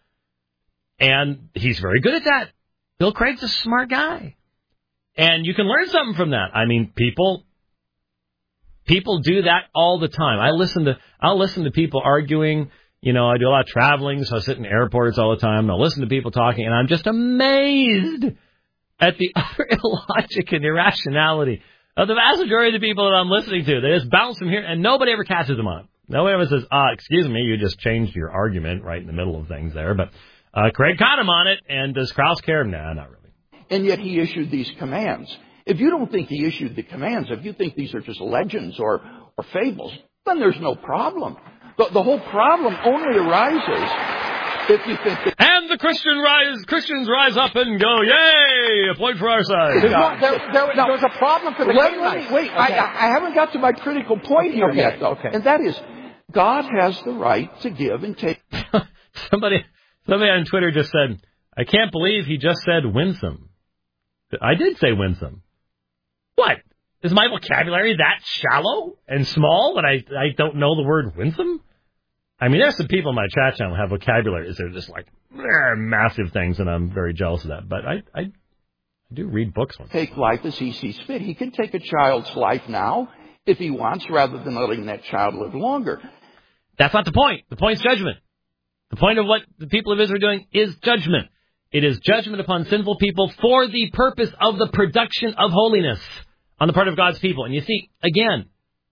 And he's very good at that. Bill Craig's a smart guy. And you can learn something from that. I mean, people People do that all the time. I listen to, I'll listen to people arguing. You know, I do a lot of traveling, so I sit in airports all the time. And I'll listen to people talking, and I'm just amazed at the utter illogic and irrationality of the vast majority of the people that I'm listening to. They just bounce from here, and nobody ever catches them on. Nobody ever says, uh, excuse me, you just changed your argument right in the middle of things there. But uh, Craig caught him on it, and does Krause care? Nah, not really. And yet he issued these commands. If you don't think he issued the commands, if you think these are just legends or, or fables, then there's no problem. The, the whole problem only arises if you think that... And the Christian rise, Christians rise up and go, yay, a point for our side. There's, no, there, there, no, there's a problem for the Wait, Canaanites. wait, wait. Okay. I, I haven't got to my critical point here okay, yet, though. Okay. And that is, God has the right to give and take. somebody, somebody on Twitter just said, I can't believe he just said winsome. I did say winsome. What? Is my vocabulary that shallow and small that I, I don't know the word winsome? I mean, there's some people in my chat channel who have vocabularies that are just like massive things, and I'm very jealous of that. But I, I, I do read books. Once. Take life as he sees fit. He can take a child's life now if he wants, rather than letting that child live longer. That's not the point. The point is judgment. The point of what the people of Israel are doing is judgment. It is judgment upon sinful people for the purpose of the production of holiness on the part of God's people. And you see, again,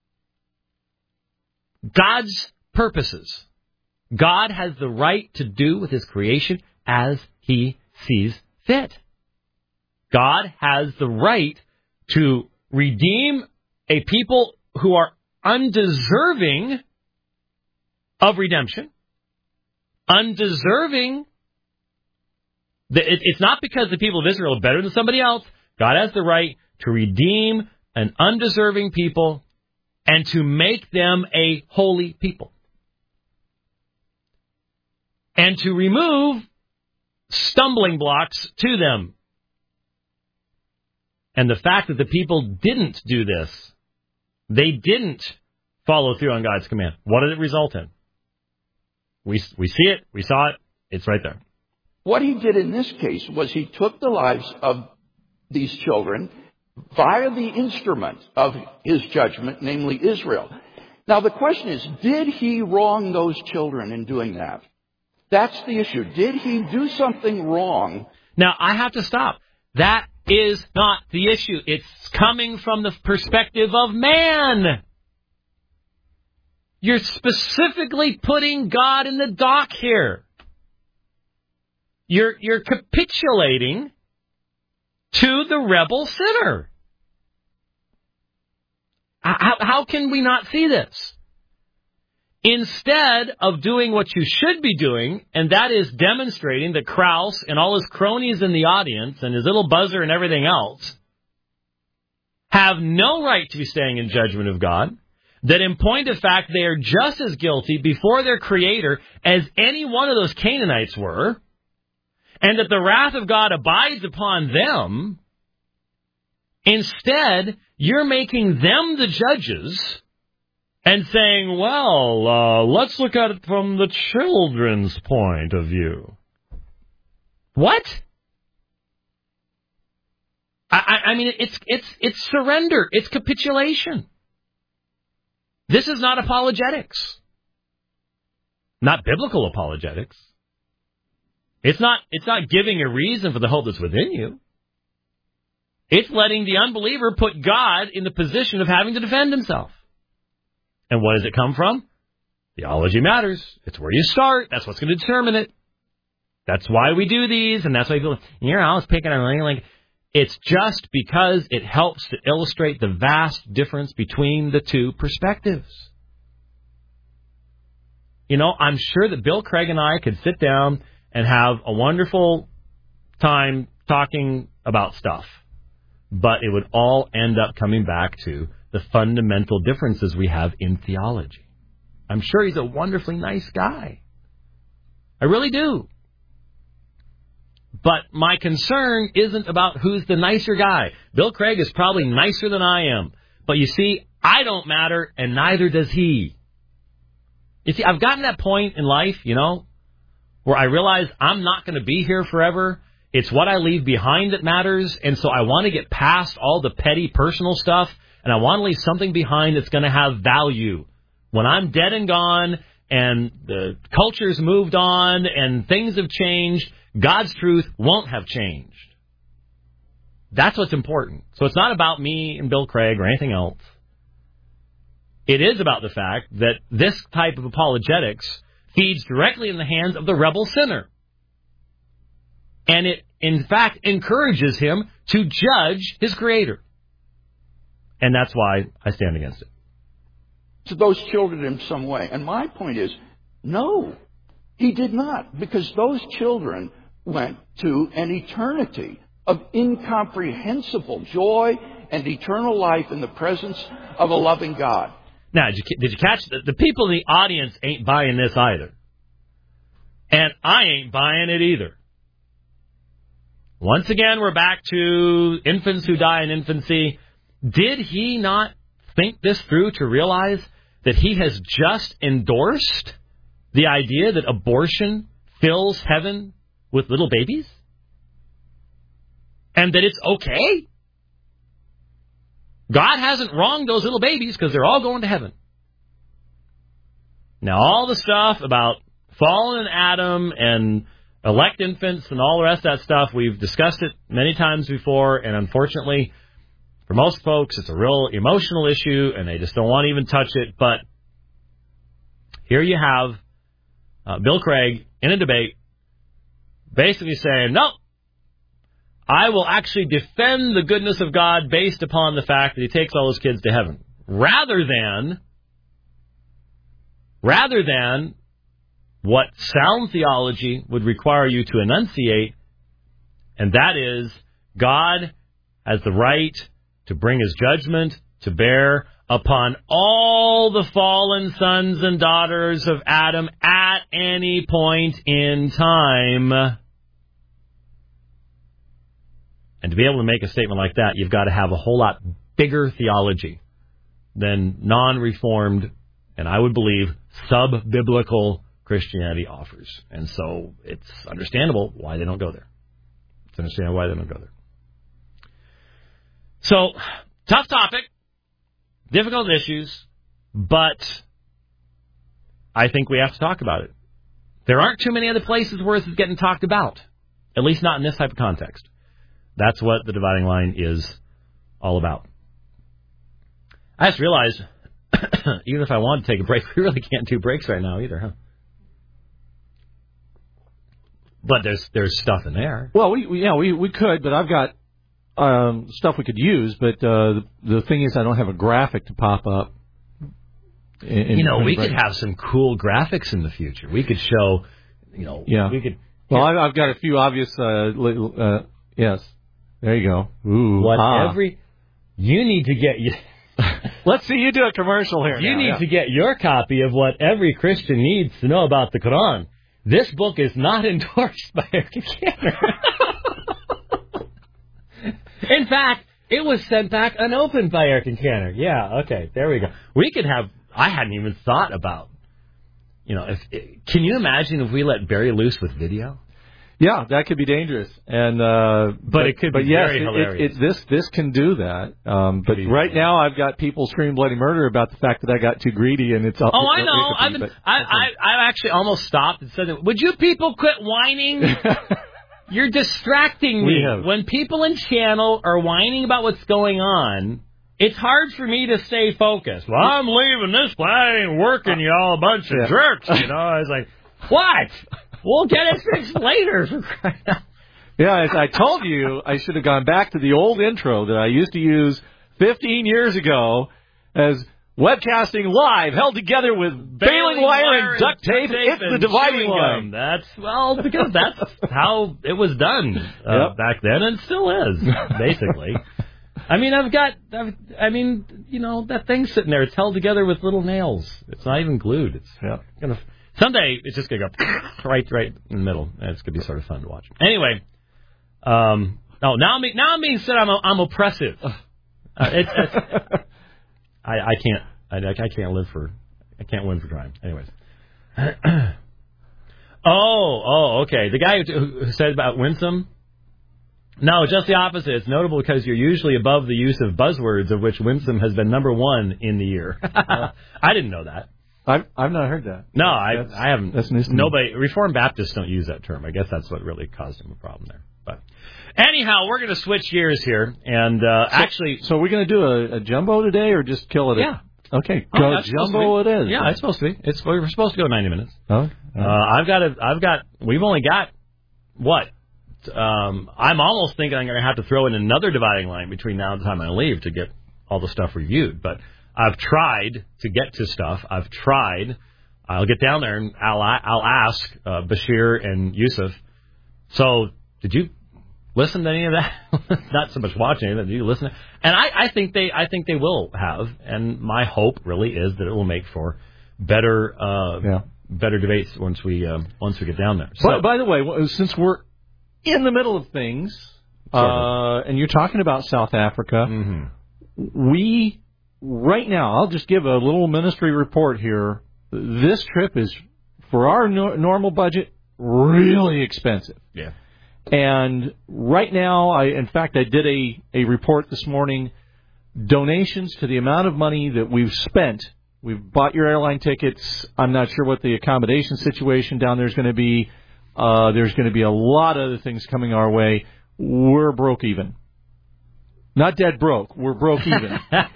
God's purposes. God has the right to do with his creation as he sees fit. God has the right to redeem a people who are undeserving of redemption, undeserving. It's not because the people of Israel are better than somebody else. God has the right to redeem an undeserving people and to make them a holy people. And to remove stumbling blocks to them. And the fact that the people didn't do this, they didn't follow through on God's command. What did it result in? We we see it, we saw it, it's right there. What he did in this case was he took the lives of these children via the instrument of his judgment, namely Israel. Now the question is, did he wrong those children in doing that? That's the issue. Did he do something wrong? Now, I have to stop. That is not the issue. It's coming from the perspective of man. You're specifically putting God in the dock here. You're, you're capitulating to the rebel sinner. How, how can we not see this? Instead of doing what you should be doing, and that is demonstrating that Krause and all his cronies in the audience and his little buzzer and everything else have no right to be staying in judgment of God, that in point of fact they are just as guilty before their Creator as any one of those Canaanites were, and that the wrath of God abides upon them. Instead, you're making them the judges and saying, well, uh, let's look at it from the children's point of view. What? I, I, I mean, it's it's it's surrender. It's capitulation. This is not apologetics. Not biblical apologetics. It's not it's not giving a reason for the hope that's within you. It's letting the unbeliever put God in the position of having to defend himself. And what does it come from? Theology matters. It's where you start. That's what's going to determine it. That's why we do these, and that's why people, you're always picking on anything. Like, it's just because it helps to illustrate the vast difference between the two perspectives. You know, I'm sure that Bill Craig and I could sit down and have a wonderful time talking about stuff, but it would all end up coming back to the fundamental differences we have in theology. I'm sure he's a wonderfully nice guy. I really do. But my concern isn't about who's the nicer guy. Bill Craig is probably nicer than I am. But you see, I don't matter, and neither does he. You see, I've gotten that point in life, you know, where I realize I'm not going to be here forever. It's what I leave behind that matters, and so I want to get past all the petty personal stuff and I want to leave something behind that's going to have value. When I'm dead and gone and the culture's moved on and things have changed, God's truth won't have changed. That's what's important. So it's not about me and Bill Craig or anything else. It is about the fact that this type of apologetics feeds directly in the hands of the rebel sinner. And it, in fact, encourages him to judge his Creator. And that's why I stand against it. To those children in some way. And my point is, no, he did not. Because those children went to an eternity of incomprehensible joy and eternal life in the presence of a loving God. Now, did you, did you catch the, the people in the audience ain't buying this either. And I ain't buying it either. Once again, we're back to infants who die in infancy. Did he not think this through to realize that he has just endorsed the idea that abortion fills heaven with little babies? And that it's okay? God hasn't wronged those little babies because they're all going to heaven. Now, all the stuff about fallen Adam and elect infants and all the rest of that stuff, we've discussed it many times before, and unfortunately, for most folks, it's a real emotional issue, and they just don't want to even touch it. But here you have uh, Bill Craig in a debate basically saying, no, I will actually defend the goodness of God based upon the fact that he takes all those kids to heaven. Rather than, rather than what sound theology would require you to enunciate, and that is God has the right to bring his judgment to bear upon all the fallen sons and daughters of Adam at any point in time. And to be able to make a statement like that, you've got to have a whole lot bigger theology than non-reformed, and I would believe sub-biblical Christianity offers. And so it's understandable why they don't go there. It's understandable why they don't go there. So, tough topic, difficult issues, but I think we have to talk about it. There aren't too many other places where this is getting talked about, at least not in this type of context. That's what the dividing line is all about. I just realized, even if I wanted to take a break, we really can't do breaks right now either, huh? But there's there's stuff in there. Well, we, we yeah we we could, but I've got um, stuff we could use. But uh, the, the thing is, I don't have a graphic to pop up. In, in you know, we break. could have some cool graphics in the future. We could show, you know, yeah. we could. Well, I've, I've got a few obvious. Uh, li- uh, yes, there you go. Ooh, what ah. every you need to get you. Let's see you do a commercial here. You now, need yeah. to get your copy of what every Christian needs to know about the Quran. This book is not endorsed by Eric Cantor. In fact, it was sent back unopened by Eric Cantor. Yeah, okay, there we go. We could have, I hadn't even thought about, you know, if can you imagine if we let Barry loose with video? Yeah, that could be dangerous, and uh, but, but it could but be yes, very it, hilarious. It, it, this this can do that. Um, but right now, I've got people screaming bloody murder about the fact that I got too greedy, and it's. Oh, it's, I know. It's I've been, I, I I actually almost stopped and said, "Would you people quit whining? You're distracting me." When people in channel are whining about what's going on, it's hard for me to stay focused. Well, I'm leaving this. I ain't working, y'all a bunch of yeah. jerks. You know, I was like, what? We'll get it fixed later. For crying out. Yeah, as I told you, I should have gone back to the old intro that I used to use fifteen years ago as webcasting live, held together with baling wire, wire and duct tape. tape it's the dividing line. That's, well, because that's how it was done uh, yep. back then, and still is, basically. I mean, I've got, I've, I mean, you know, that thing's sitting there. It's held together with little nails. It's not even glued. It's yeah. gonna. Someday, it's just going to go right right in the middle. It's going to be sort of fun to watch. Anyway, um, no, now I'm, now I'm being said I'm, I'm oppressive. Uh, it's, it's, I, I can't I, I can't live for, I can't win for trying. Anyways. oh, oh, okay. The guy who, who said about Winsome, No, just the opposite. It's notable because you're usually above the use of buzzwords, of which Winsome has been number one in the year. I didn't know that. I've I've not heard that. No, I that's, I haven't. That's news to Nobody, me. Reformed Baptists don't use that term. I guess that's what really caused him a problem there. But anyhow, we're going to switch gears here, and uh, so, actually, so we're going to do a, a jumbo today, or just kill it? Yeah. At, okay. Oh, Go yeah, jumbo it is. Yeah, it's supposed to be. It's we're supposed to go ninety minutes. Oh. Uh, I've got a, I've got. We've only got what. Um, I'm almost thinking I'm going to have to throw in another dividing line between now and the time I leave to get all the stuff reviewed. But I've tried to get to stuff. I've tried. I'll get down there and I'll I'll ask uh, Bashir and Yusuf. So, did you listen to any of that? Not so much watching it, but did you listen? And I, I think they I think they will have. And my hope really is that it will make for better uh, yeah. better debates once we um, once we get down there. So, by, by the way, since we're in the middle of things, uh, and you're talking about South Africa, mm-hmm. we right now, I'll just give a little ministry report here. This trip is, for our no- normal budget, really expensive. Yeah. And right now, I in fact, I did a, a report this morning, donations to the amount of money that we've spent. We've bought your airline tickets. I'm not sure what the accommodation situation down there is going to be. Uh, there's going to be a lot of other things coming our way. We're broke even. Not dead broke. We're broke even.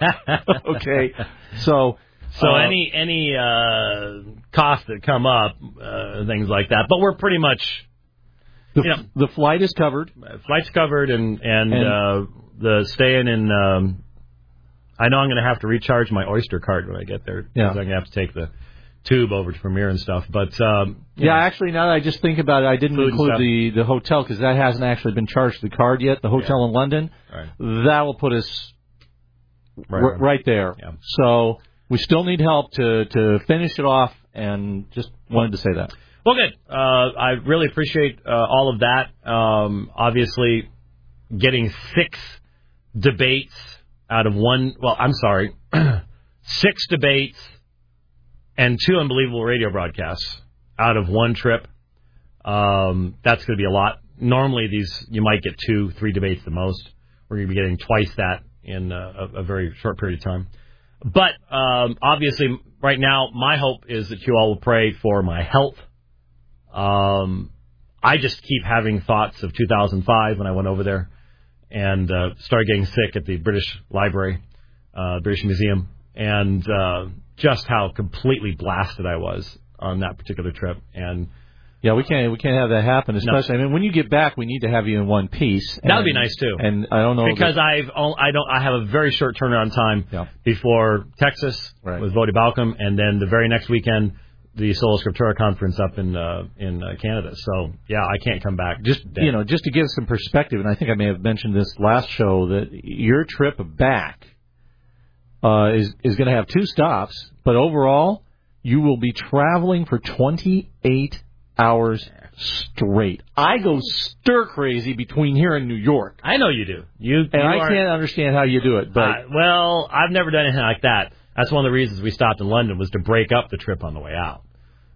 Okay. So, so uh, any any uh, costs that come up, uh, things like that. But we're pretty much, the, you know, the flight is covered. Flight's covered, and and, and uh, the staying in. Um, I know I'm going to have to recharge my Oyster card when I get there. Yeah. I'm going to have to take the tube over to Premier and stuff. But um, yeah, know, actually, now that I just think about it, I didn't include the, the hotel because that hasn't actually been charged to the card yet. The hotel yeah. in London, right. that will put us right, r- right there. Yeah. So we still need help to, to finish it off, and just wanted to say that. Well, good. Uh, I really appreciate uh, all of that. Um, obviously, getting six debates out of one. Well, I'm sorry, six debates. And two unbelievable radio broadcasts out of one trip. Um, that's going to be a lot. Normally, these you might get two, three debates the most. We're going to be getting twice that in a, a very short period of time. But um, obviously, right now, my hope is that you all will pray for my health. Um, I just keep having thoughts of two thousand five when I went over there and uh, started getting sick at the British Library, uh, British Museum, and uh, just how completely blasted I was on that particular trip. And yeah, we can't we can't have that happen. Especially, no. I mean, when you get back, we need to have you in one piece. That would be nice too. And I don't know because that, I've I don't I have a very short turnaround time yeah. before Texas right. with Vodi Balcom, and then the very next weekend the Sola Scriptura conference up in uh, in uh, Canada. So yeah, I can't come back. Just then. you know, just to give some perspective, and I think I may have mentioned this last show that your trip back. Uh, is is going to have two stops, but overall, you will be traveling for twenty-eight hours straight. I go stir crazy between here and New York. I know you do. You and you I are, can't understand how you do it. But uh, well, I've never done anything like that. That's one of the reasons we stopped in London was to break up the trip on the way out.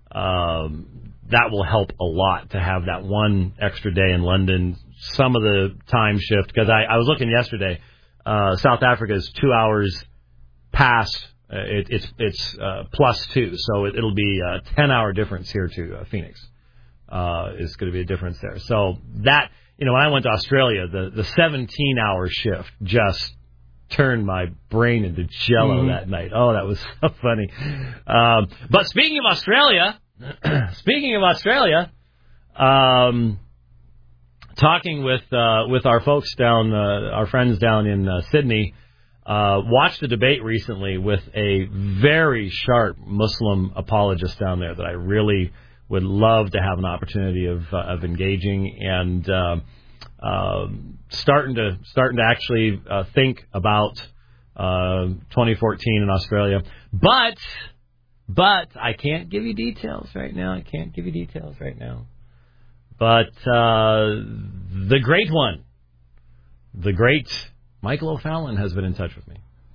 Um, that will help a lot to have that one extra day in London. Some of the time shift because I, I was looking yesterday. Uh, South Africa is two hours. Past uh, it, it's it's uh, plus two, so it, it'll be a ten hour difference here to uh, Phoenix. Uh, is going to be a difference there. So that you know, when I went to Australia, the the seventeen hour shift just turned my brain into jello mm-hmm. that night. Oh, that was so funny. Um, but speaking of Australia, speaking of Australia, um, talking with uh, with our folks down, uh, our friends down in uh, Sydney. Uh, watched the debate recently with a very sharp Muslim apologist down there that I really would love to have an opportunity of uh, of engaging and uh, uh, starting to starting to actually uh, think about uh, twenty fourteen in Australia. But but I can't give you details right now. I can't give you details right now. But uh, the great one, the great. Michael O'Fallon has been in touch with me.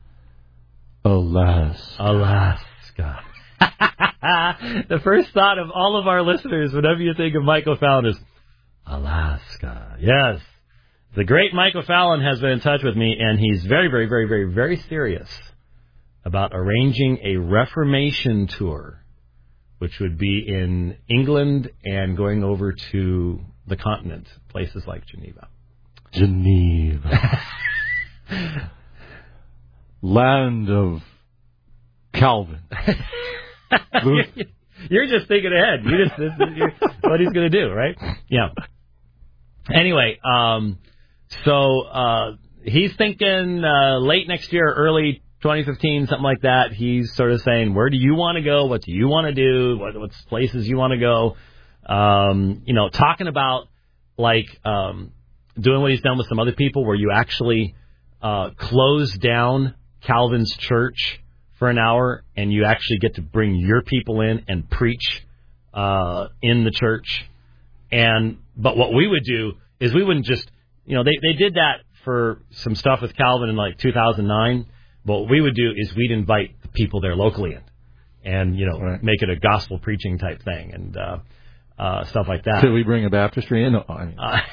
Alaska. Alaska. The first thought of all of our listeners, whenever you think of Michael O'Fallon, is Alaska. Yes. The great Mike O'Fallon has been in touch with me, and he's very, very, very, very, very serious about arranging a Reformation tour, which would be in England and going over to the continent, places like Geneva. Geneva. Land of Calvin. You're just thinking ahead. You just this is your, what he's going to do, right? Yeah. Anyway, um, so uh, he's thinking uh, late next year, early twenty fifteen, something like that. He's sort of saying, where do you want to go? What do you want to do? What what's places you want to go? Um, you know, talking about like um, doing what he's done with some other people, where you actually uh, close down Calvin's church for an hour, and you actually get to bring your people in and preach uh, in the church. And but what we would do is we wouldn't just, you know, they, they did that for some stuff with Calvin in like two thousand nine. But what we would do is we'd invite the people there locally in, and you know, right. make it a gospel preaching type thing and uh, uh, stuff like that. Could we bring a baptistry in? No, I mean. uh,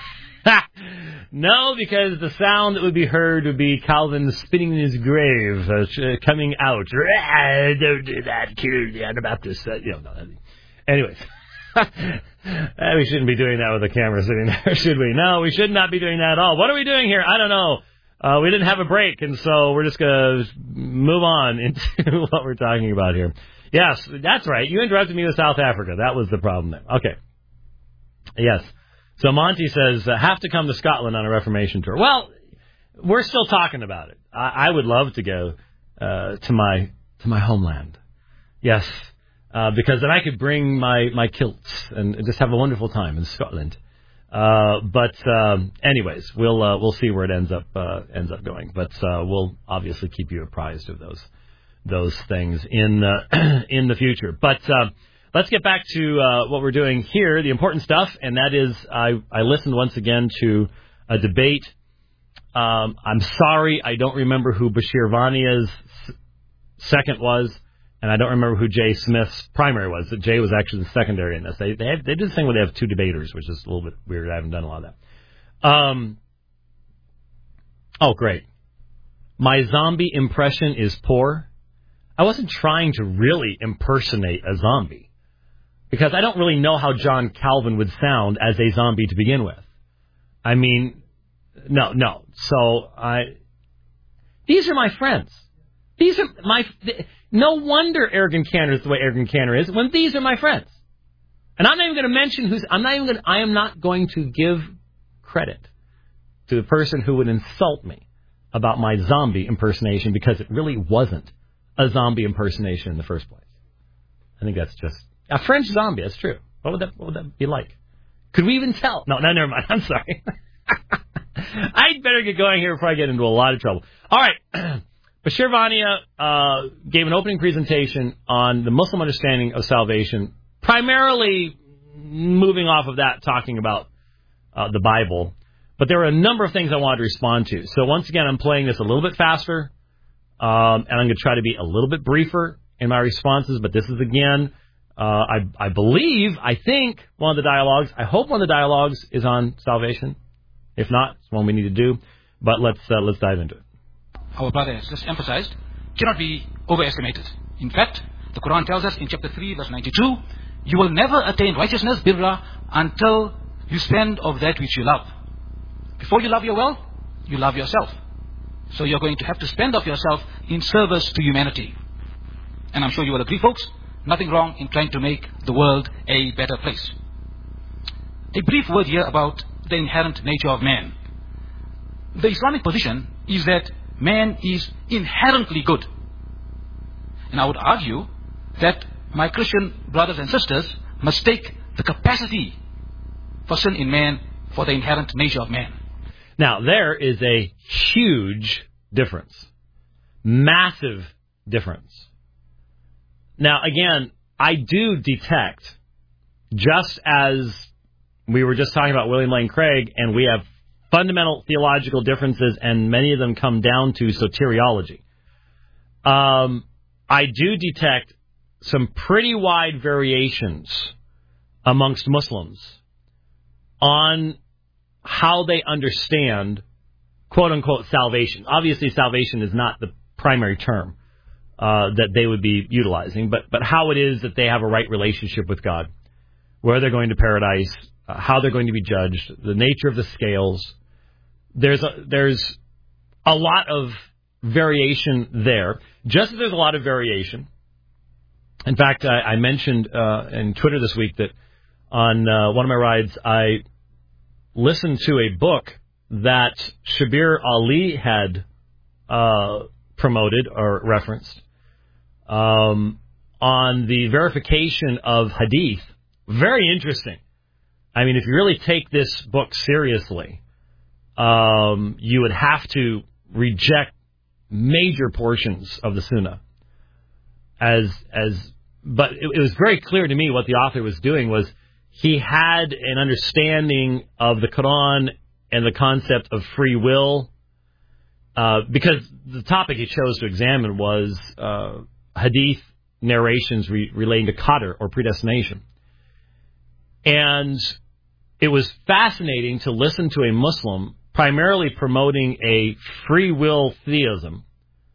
no, because the sound that would be heard would be Calvin spitting in his grave, uh, coming out. Don't do that, kill the Anabaptists. Uh, you know, no, anyways. We shouldn't be doing that with the camera sitting there, should we? No, we should not be doing that at all. What are we doing here? I don't know. Uh, we didn't have a break, and so we're just going to move on into what we're talking about here. Yes, that's right. You interrupted me with South Africa. That was the problem there. Okay. Yes. So Monty says, uh, have to come to Scotland on a Reformation tour. Well, we're still talking about it. I, I would love to go uh, to my to my homeland. Yes, uh, because then I could bring my, my kilts and just have a wonderful time in Scotland. Uh, but um, anyways, we'll uh, we'll see where it ends up uh, ends up going. But uh, we'll obviously keep you apprised of those those things in uh, in the future. But uh, let's get back to uh, what we're doing here, the important stuff, and that is I I listened once again to a debate. Um, I'm sorry, I don't remember who Bashir Vania's second was. And I don't remember who Jay Smith's primary was. Jay was actually the secondary in this. They they, have, they did this thing where they have two debaters, which is a little bit weird. I haven't done a lot of that. Um. Oh, great. My zombie impression is poor. I wasn't trying to really impersonate a zombie, because I don't really know how John Calvin would sound as a zombie to begin with. I mean, no, no. So I. These are my friends. These are my... No wonder Arrogant Cantor is the way Arrogant Cantor is, when these are my friends. And I'm not even going to mention who's... I'm not even going to... I am not going to give credit to the person who would insult me about my zombie impersonation, because it really wasn't a zombie impersonation in the first place. I think that's just... A French zombie, that's true. What would that, what would that be like? Could we even tell? No, no, never mind. I'm sorry. I'd better get going here before I get into a lot of trouble. All right. Bashir Vania uh, gave an opening presentation on the Muslim understanding of salvation, primarily moving off of that, talking about uh, the Bible. But there were a number of things I wanted to respond to. So once again, I'm playing this a little bit faster, um, and I'm going to try to be a little bit briefer in my responses. But this is, again, uh, I, I believe, I think, one of the dialogues. I hope one of the dialogues is on salvation. If not, it's one we need to do. But let's uh, let's dive into it. Our brother has just emphasized, cannot be overestimated. In fact, the Quran tells us in chapter three, verse ninety-two, you will never attain righteousness, birra, until you spend of that which you love. Before you love your wealth, you love yourself. So you're going to have to spend of yourself in service to humanity. And I'm sure you will agree, folks, nothing wrong in trying to make the world a better place. A brief word here about the inherent nature of man. The Islamic position is that man is inherently good. And I would argue that my Christian brothers and sisters mistake the capacity for sin in man for the inherent nature of man. Now, there is a huge difference. Massive difference. Now, again, I do detect, just as we were just talking about William Lane Craig, and we have fundamental theological differences, and many of them come down to soteriology. Um, I do detect some pretty wide variations amongst Muslims on how they understand, quote-unquote, salvation. Obviously, salvation is not the primary term uh, that they would be utilizing, but, but how it is that they have a right relationship with God, where they're going to paradise, uh, how they're going to be judged, the nature of the scales. There's a, there's a lot of variation there, just as there's a lot of variation. In fact, I, I mentioned uh, in Twitter this week that on uh, one of my rides, I listened to a book that Shabir Ali had uh, promoted or referenced um, on the verification of hadith. Very interesting. I mean, if you really take this book seriously, um, you would have to reject major portions of the Sunnah. As as, but it, it was very clear to me what the author was doing was he had an understanding of the Quran and the concept of free will, uh, because the topic he chose to examine was uh, hadith narrations re- relating to qadr or predestination. And it was fascinating to listen to a Muslim primarily promoting a free will theism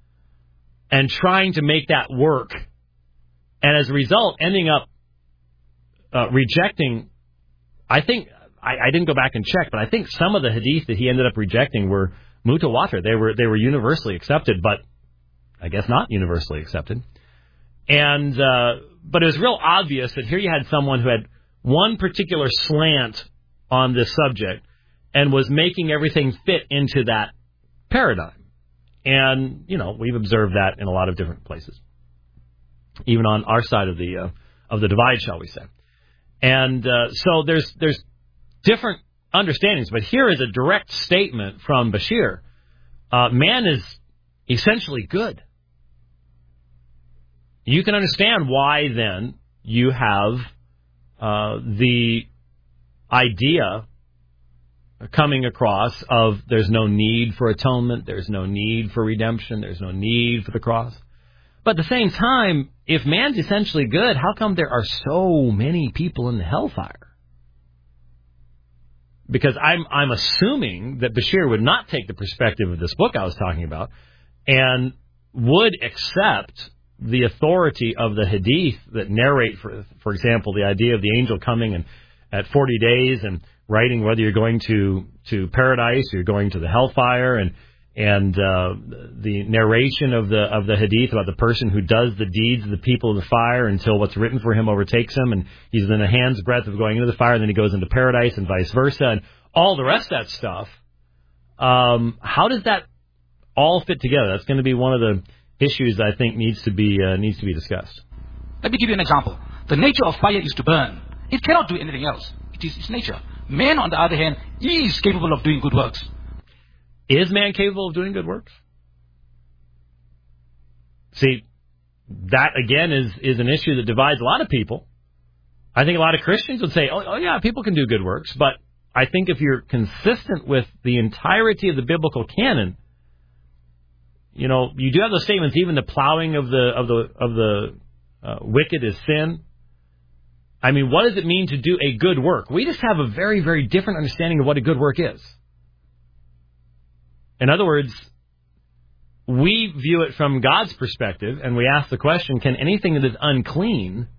and trying to make that work, and as a result, ending up uh, rejecting, I think, I, I didn't go back and check, but I think some of the hadith that he ended up rejecting were mutawatir. They were, they were universally accepted, but I guess not universally accepted. And, uh, but it was real obvious that here you had someone who had one particular slant on this subject and was making everything fit into that paradigm. And, you know, we've observed that in a lot of different places, even on our side of the uh, of the divide, shall we say. And uh, so there's there's different understandings, but here is a direct statement from Bashir. Uh, man is essentially good. You can understand why, then, you have uh, the idea coming across of there's no need for atonement, there's no need for redemption, there's no need for the cross. But at the same time, if man's essentially good, how come there are so many people in the hellfire? Because I'm I'm assuming that Bashir would not take the perspective of this book I was talking about and would accept the authority of the hadith that narrate, for for example, the idea of the angel coming and at forty days and writing whether you're going to, to paradise or you're going to the hellfire, and and uh, the narration of the of the hadith about the person who does the deeds of the people of the fire until what's written for him overtakes him, and he's in a hand's breadth of going into the fire, and then he goes into paradise, and vice versa, and all the rest of that stuff. Um, how does that all fit together? That's going to be one of the issues I think needs to be uh, needs to be discussed. Let me give you an example. The nature of fire is to burn. It cannot do anything else. It is its nature. Man, on the other hand, is capable of doing good works. Is man capable of doing good works? See, that again is, is an issue that divides a lot of people. I think a lot of Christians would say, oh, oh yeah, people can do good works. But I think if you're consistent with the entirety of the biblical canon, you know, you do have those statements, even the plowing of the of the of the uh, wicked is sin. I mean, what does it mean to do a good work? We just have a very, very different understanding of what a good work is. In other words, we view it from God's perspective, and we ask the question, can anything that is unclean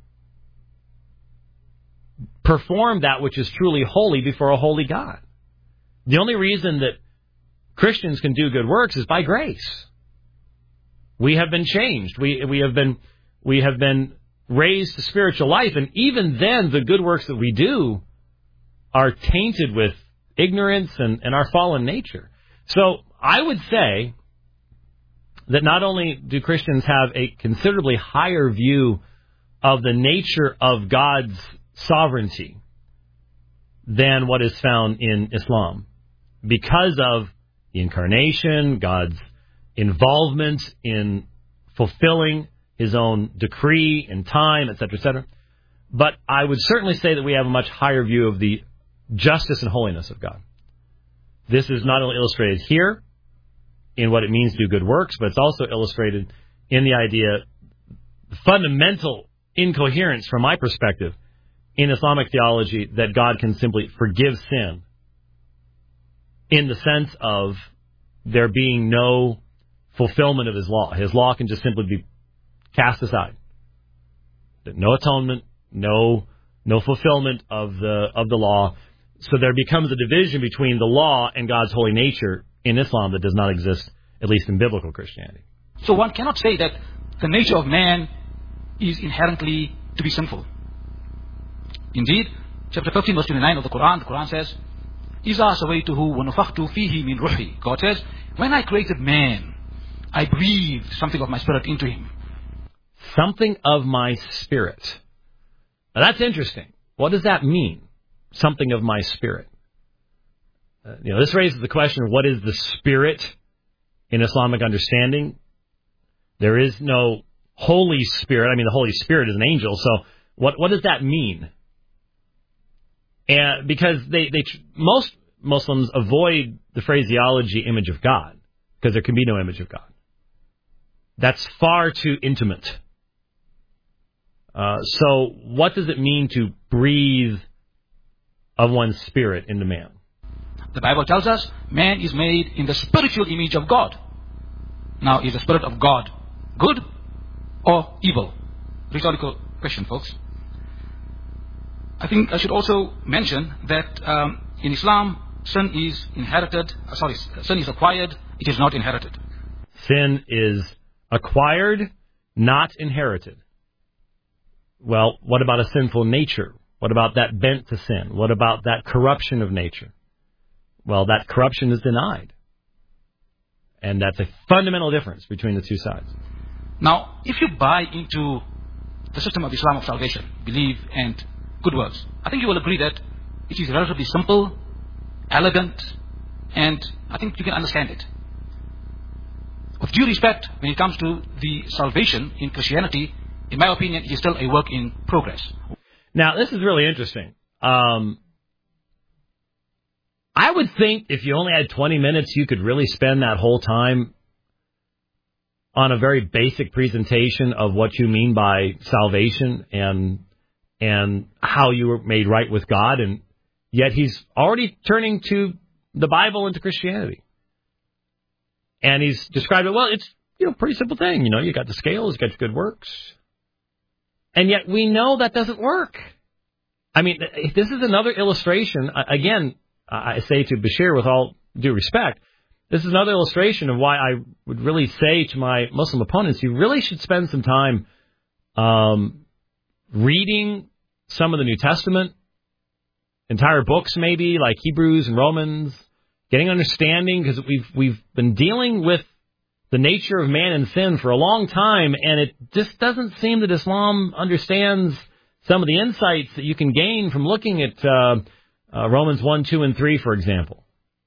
perform that which is truly holy before a holy God? The only reason that Christians can do good works is by grace. We have been changed. We we have been we have been raised to spiritual life, and even then the good works that we do are tainted with ignorance and, and our fallen nature. So I would say that not only do Christians have a considerably higher view of the nature of God's sovereignty than what is found in Islam, because of the incarnation, God's involvement in fulfilling his own decree in time, et cetera, et cetera. But I would certainly say that we have a much higher view of the justice and holiness of God. This is not only illustrated here in what it means to do good works, but it's also illustrated in the idea, fundamental incoherence from my perspective in Islamic theology, that God can simply forgive sin in the sense of there being no fulfillment of his law. His law can just simply be cast aside. No atonement, no no fulfillment of the of the law. So there becomes a division between the law and God's holy nature in Islam that does not exist, at least in biblical Christianity. So one cannot say that the nature of man is inherently to be sinful. Indeed, chapter fifteen, verse twenty-nine of the Quran, the Quran says, إِذَا سَوَيْتُهُ وَنُفَخْتُ فِيهِ مِنْ رُوحِي. God says, when I created man, I breathed something of my spirit into him. Something of my spirit. Now that's interesting. What does that mean? Something of my spirit. Uh, you know, this raises the question of what is the spirit in Islamic understanding? There is no Holy Spirit. I mean, the Holy Spirit is an angel. So what what does that mean? And because they, they most Muslims avoid the phraseology image of God because there can be no image of God. That's far too intimate. Uh, so what does it mean to breathe of one's spirit into man? The Bible tells us man is made in the spiritual image of God. Now, is the spirit of God good or evil? Rhetorical question, folks. I think I should also mention that um, in Islam, sin is inherited, uh, sorry, sin is acquired, it is not inherited. Sin is acquired, not inherited. Well, what about a sinful nature? What about that bent to sin? What about that corruption of nature? Well, that corruption is denied. And that's a fundamental difference between the two sides. Now, if you buy into the system of Islam of salvation, belief and good works, I think you will agree that it is relatively simple, elegant, and I think you can understand it. With due respect, when it comes to the salvation in Christianity, in my opinion, it is still a work in progress. Now, this is really interesting. Um, I would think if you only had twenty minutes, you could really spend that whole time on a very basic presentation of what you mean by salvation and and how you were made right with God. And yet he's already turning to the Bible and to Christianity. And he's described it, well, it's, you know, pretty simple thing. You know, you got the scales, you got the good works. And yet we know that doesn't work. I mean, this is another illustration. Again, I say to Bashir with all due respect, this is another illustration of why I would really say to my Muslim opponents, you really should spend some time um, reading some of the New Testament, entire books maybe, like Hebrews and Romans, getting understanding, because we've we've been dealing with the nature of man and sin for a long time, and it just doesn't seem that Islam understands some of the insights that you can gain from looking at uh, uh, Romans one, two, and three, for example.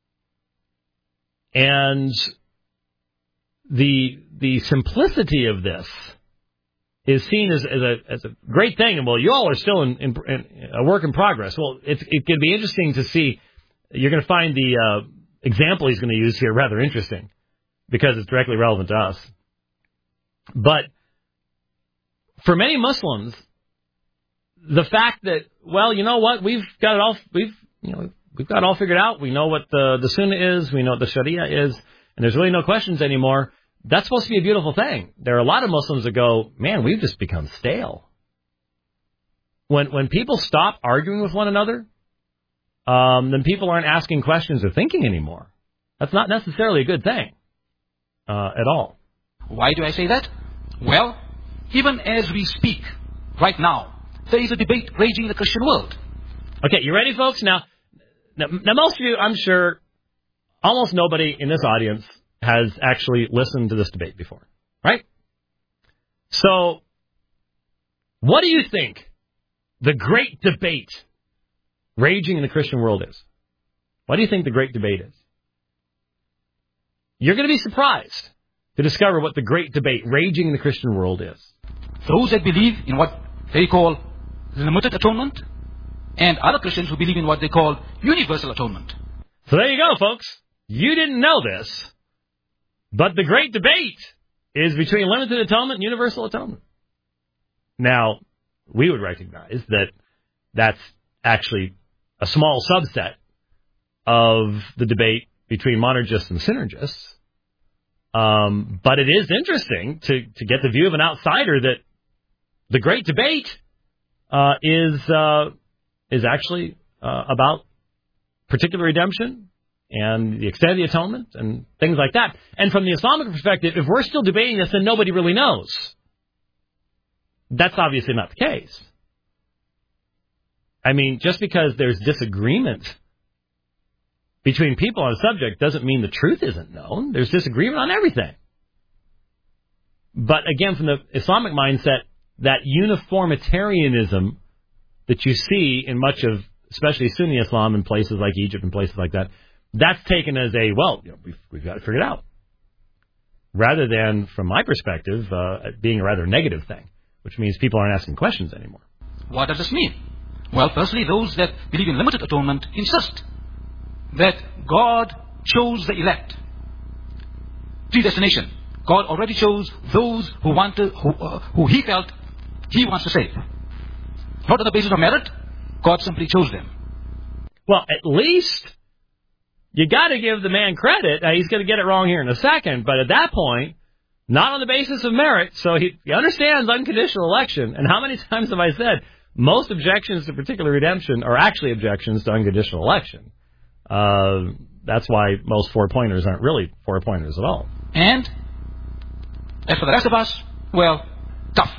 And the the simplicity of this is seen as, as a as a great thing. And well, you all are still in, in, in a work in progress. Well, it's, it can be interesting to see. You're going to find the uh, example he's going to use here rather interesting because it's directly relevant to us. But for many Muslims, the fact that, well, you know what, we've got it all, we've you know we've got it all figured out. We know what the the Sunnah is, we know what the Sharia is, and there's really no questions anymore. That's supposed to be a beautiful thing. There are a lot of Muslims that go, man, we've just become stale. When when people stop arguing with one another, um, then people aren't asking questions or thinking anymore. That's not necessarily a good thing uh, at all. Why do I say that? Well, even as we speak right now, there is a debate raging in the Christian world. Okay, you ready, folks? Now, now, now most of you, I'm sure, almost nobody in this audience has actually listened to this debate before, right? So, what do you think the great debate raging in the Christian world is? What do you think the great debate is? You're going to be surprised to discover what the great debate raging in the Christian world is. Those that believe in what they call limited atonement, and other Christians who believe in what they call universal atonement. So there you go, folks. You didn't know this, but the great debate is between limited atonement and universal atonement. Now, we would recognize that that's actually a small subset of the debate between monergists and synergists. Um, but it is interesting to, to get the view of an outsider that the great debate uh, is uh, is actually uh, about particular redemption and the extent of the atonement and things like that. And from the Islamic perspective, if we're still debating this, then nobody really knows. That's obviously not the case. I mean, just because there's disagreement between people on a subject doesn't mean the truth isn't known. There's disagreement on everything. But again, from the Islamic mindset, that uniformitarianism that you see in much of, especially Sunni Islam in places like Egypt and places like that, that's taken as a, well, you know, we've, we've got to figure it out. Rather than, from my perspective, uh, being a rather negative thing, which means people aren't asking questions anymore. What does this mean? Well, firstly, those that believe in limited atonement insist that God chose the elect. Predestination. God already chose those who wanted, who, uh, who he felt he wants to save. Not on the basis of merit. God simply chose them. Well, at least you got to give the man credit. Now, he's going to get it wrong here in a second, but at that point, not on the basis of merit. So he, he understands unconditional election. And how many times have I said most objections to particular redemption are actually objections to unconditional election? Uh, that's why most four-pointers aren't really four-pointers at all. And as for the rest of us, well, tough.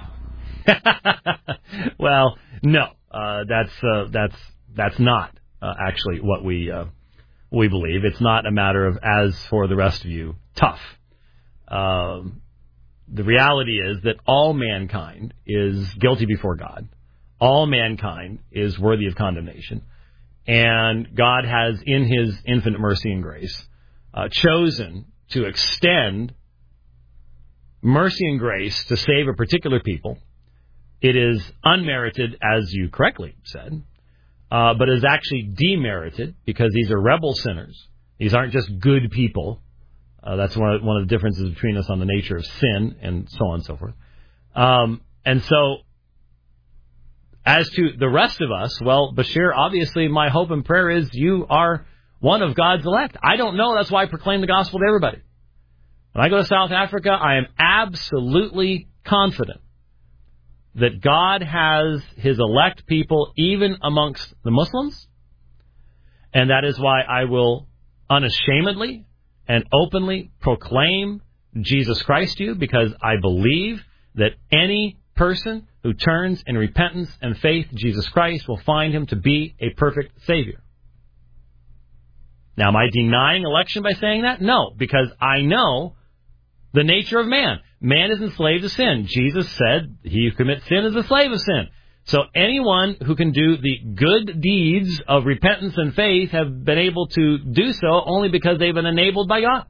Well, no, uh, that's uh, that's that's not uh, actually what we uh, we believe. It's not a matter of, as for the rest of you, tough. Um, the reality is that all mankind is guilty before God. All mankind is worthy of condemnation. And God has, in his infinite mercy and grace, uh, chosen to extend mercy and grace to save a particular people. It is unmerited, as you correctly said, uh, but is actually demerited because these are rebel sinners. These aren't just good people. Uh, that's one of, one of the differences between us on the nature of sin and so on and so forth. Um, and so, as to the rest of us, well, Bashir, obviously my hope and prayer is you are one of God's elect. I don't know. That's why I proclaim the gospel to everybody. When I go to South Africa, I am absolutely confident that God has his elect people even amongst the Muslims. And that is why I will unashamedly and openly proclaim Jesus Christ to you, because I believe that any person who turns in repentance and faith to Jesus Christ will find him to be a perfect Savior. Now, am I denying election by saying that? No, because I know the nature of man. Man is enslaved to sin. Jesus said, he who commits sin is a slave of sin. So anyone who can do the good deeds of repentance and faith have been able to do so only because they've been enabled by God.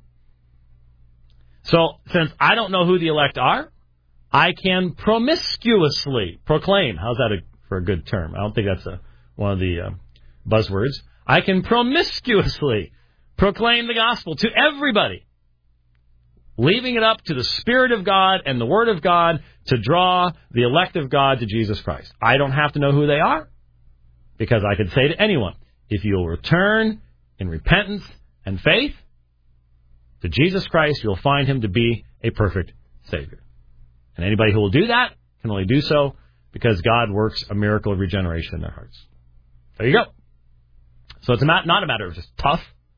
So since I don't know who the elect are, I can promiscuously proclaim. How's that a, for a good term? I don't think that's a, one of the uh, buzzwords. I can promiscuously proclaim the gospel to everybody, leaving it up to the Spirit of God and the Word of God to draw the elect of God to Jesus Christ. I don't have to know who they are, because I could say to anyone, if you'll return in repentance and faith to Jesus Christ, you'll find him to be a perfect Savior. And anybody who will do that can only do so because God works a miracle of regeneration in their hearts. There you go. So it's not, not a matter of just tough.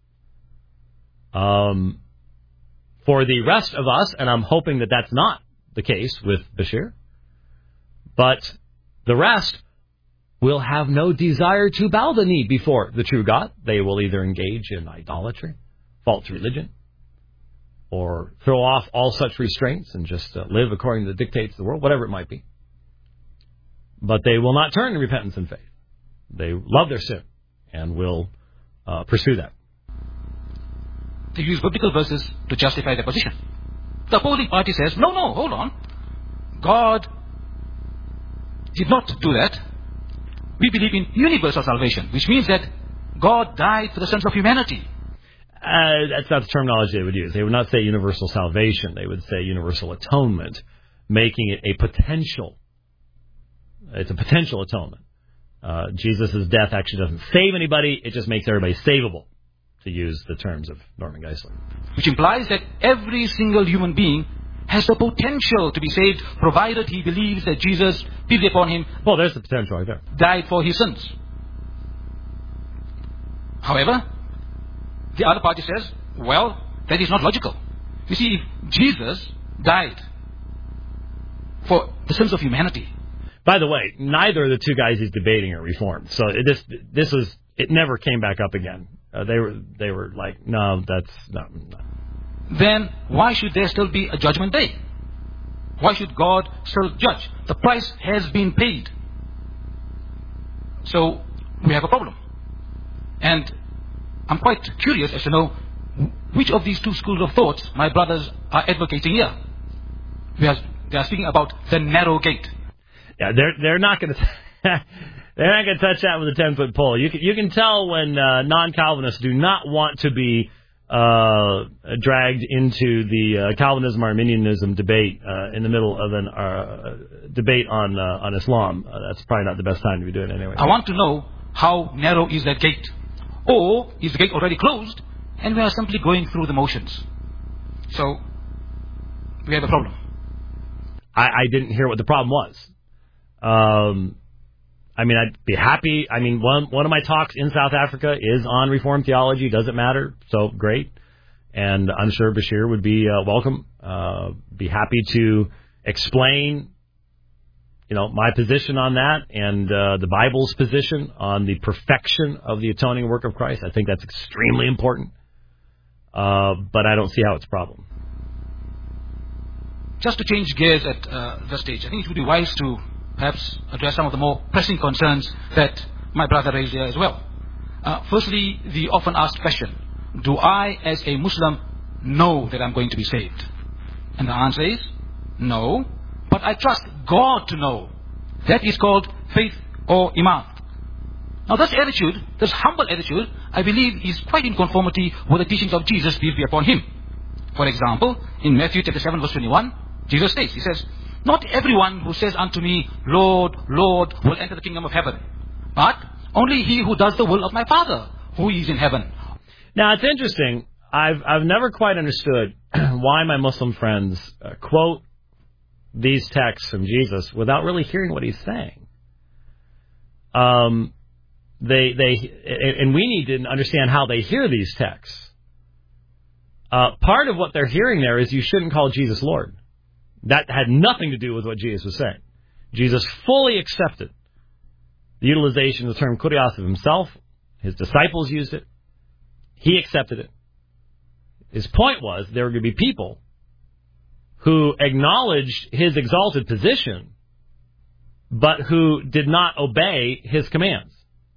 Um, for the rest of us, and I'm hoping that that's not the case with Bashir, but the rest will have no desire to bow the knee before the true God. They will either engage in idolatry, false religion, or throw off all such restraints and just uh, live according to the dictates of the world, whatever it might be. But they will not turn to repentance and faith. They love their sin and will uh, pursue that. They use biblical verses to justify their position. The opposing party says, no, no, hold on. God did not do that. We believe in universal salvation, which means that God died for the sins of humanity. Uh, that's not the terminology they would use. They would not say universal salvation. They would say universal atonement, making it a potential. It's a potential atonement. Uh, Jesus' death actually doesn't save anybody. It just makes everybody savable to use the terms of Norman Geisler. Which implies that every single human being has the potential to be saved, provided he believes that Jesus, peace be upon him, Well, there's the potential right there. died for his sins. However, the other party says, well, that is not logical. You see, if Jesus died for the sins of humanity. By the way, neither of the two guys he's debating are Reformed. So this this was it never came back up again. Uh, they were they were like, no, that's not. No. Then why should there still be a judgment day? Why should God still judge? The price has been paid. So we have a problem. And I'm quite curious as to know which of these two schools of thought my brothers are advocating here. We are, they are speaking about the narrow gate. Yeah, they're they're not going to they're not going to touch that with a ten foot pole. You can you can tell when uh, non-Calvinists do not want to be uh, dragged into the uh, Calvinism Arminianism debate uh, in the middle of an uh, debate on uh, on Islam. Uh, that's probably not the best time to be doing it anyway. I want to know how narrow is that gate, or is the gate already closed and we are simply going through the motions? So we have a problem. I, I didn't hear what the problem was. Um, I mean, I'd be happy. I mean, one one of my talks in South Africa is on Reformed theology. Doesn't matter. So great. And I'm sure Bashir would be uh, welcome. Uh, be happy to explain, you know, my position on that and uh, the Bible's position on the perfection of the atoning work of Christ. I think that's extremely important. Uh, but I don't see how it's a problem. Just to change gears at uh, this stage, I think it would be wise to perhaps address some of the more pressing concerns that my brother raised here as well. Uh, firstly, the often asked question, do I as a Muslim know that I'm going to be saved? And the answer is no, but I trust God to know. That is called faith or iman. Now this attitude, this humble attitude, I believe is quite in conformity with the teachings of Jesus, peace be upon him. For example, in Matthew chapter seven verse twenty-one, Jesus states, he says, not everyone who says unto me, Lord, Lord, will enter the kingdom of heaven, but only he who does the will of my Father, who is in heaven. Now, it's interesting. I've I've never quite understood why my Muslim friends uh, quote these texts from Jesus without really hearing what he's saying. Um, they they and we need to understand how they hear these texts. Uh, part of what they're hearing there is you shouldn't call Jesus Lord. That had nothing to do with what Jesus was saying. Jesus fully accepted the utilization of the term kurios of himself. His disciples used it. He accepted it. His point was there were going to be people who acknowledged his exalted position, but who did not obey his commands.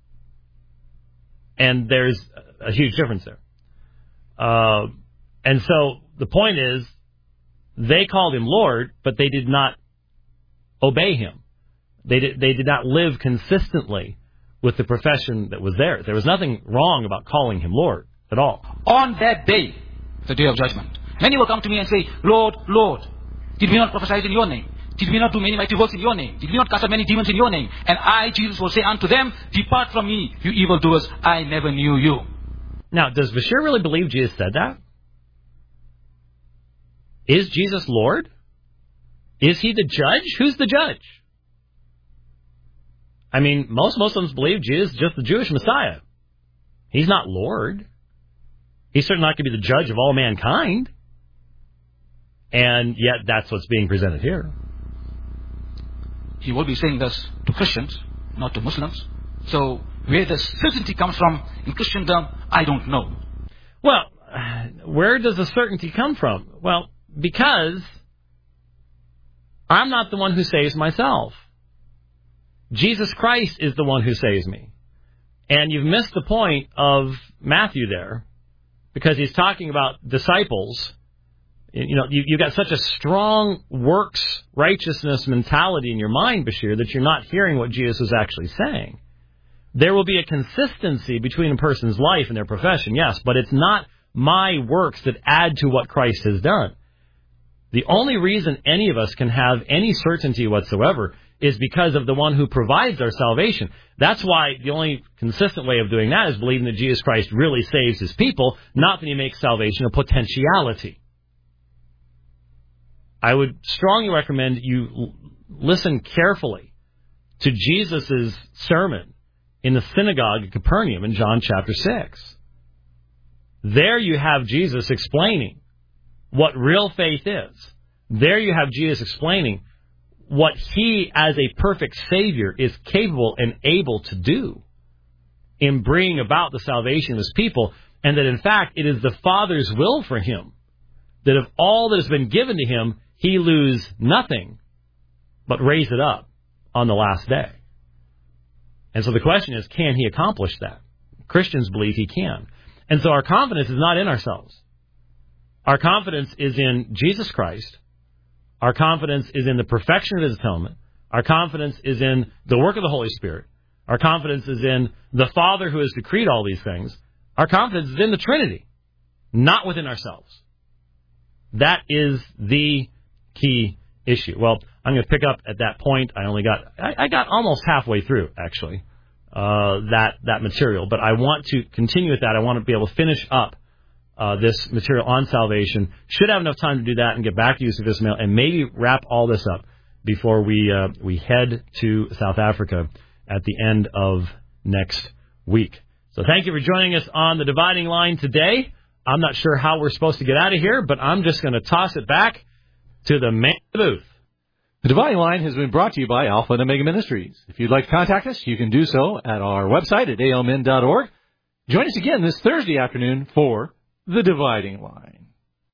And there's a huge difference there. Uh, and so the point is, they called him Lord, but they did not obey him. They did, they did not live consistently with the profession that was there. There was nothing wrong about calling him Lord at all. On that day, the day of judgment, many will come to me and say, Lord, Lord, did we not prophesy in your name? Did we not do many mighty works in your name? Did we not cast out many demons in your name? And I, Jesus, will say unto them, depart from me, you evildoers, I never knew you. Now, does Bashir really believe Jesus said that? Is Jesus Lord? Is he the judge? Who's the judge? I mean, most Muslims believe Jesus is just the Jewish Messiah. He's not Lord. He's certainly not going to be the judge of all mankind. And yet that's what's being presented here. He will be saying this to Christians, not to Muslims. So where the certainty comes from in Christendom, I don't know. Well, where does the certainty come from? Well, because I'm not the one who saves myself. Jesus Christ is the one who saves me. And you've missed the point of Matthew there, because he's talking about disciples. You know, you, you've got such a strong works righteousness mentality in your mind, Bashir, that you're not hearing what Jesus is actually saying. There will be a consistency between a person's life and their profession, yes, but it's not my works that add to what Christ has done. The only reason any of us can have any certainty whatsoever is because of the one who provides our salvation. That's why the only consistent way of doing that is believing that Jesus Christ really saves his people, not that he makes salvation a potentiality. I would strongly recommend you l- listen carefully to Jesus' sermon in the synagogue at Capernaum in John chapter six. There you have Jesus explaining what real faith is. There you have Jesus explaining what he, as a perfect Savior, is capable and able to do in bringing about the salvation of his people, and that, in fact, it is the Father's will for him that of all that has been given to him, he lose nothing, but raise it up on the last day. And so the question is, can he accomplish that? Christians believe he can. And so our confidence is not in ourselves. Our confidence is in Jesus Christ. Our confidence is in the perfection of his atonement. Our confidence is in the work of the Holy Spirit. Our confidence is in the Father who has decreed all these things. Our confidence is in the Trinity, not within ourselves. That is the key issue. Well, I'm going to pick up at that point. I only got, I, I got almost halfway through, actually, uh, that, that material. But I want to continue with that. I want to be able to finish up uh, this material on salvation. Should have enough time to do that and get back to you through this mail and maybe wrap all this up before we, uh, we head to South Africa at the end of next week. So thank you for joining us on the Dividing Line today. I'm not sure how we're supposed to get out of here, but I'm just going to toss it back to the man in the booth. The Dividing Line has been brought to you by Alpha and Omega Ministries. If you'd like to contact us, you can do so at our website at a l m n dot org. Join us again this Thursday afternoon for The Dividing Line.